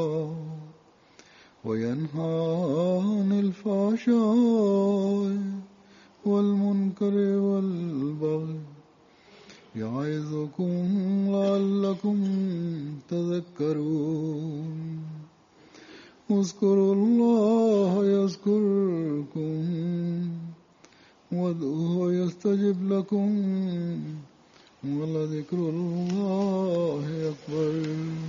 وينهى عن الفحشاء والمنكر والبغي يعظكم لعلكم تذكرون اذكروا الله يذكركم وادعوه يستجب لكم ولذكر الله أكبر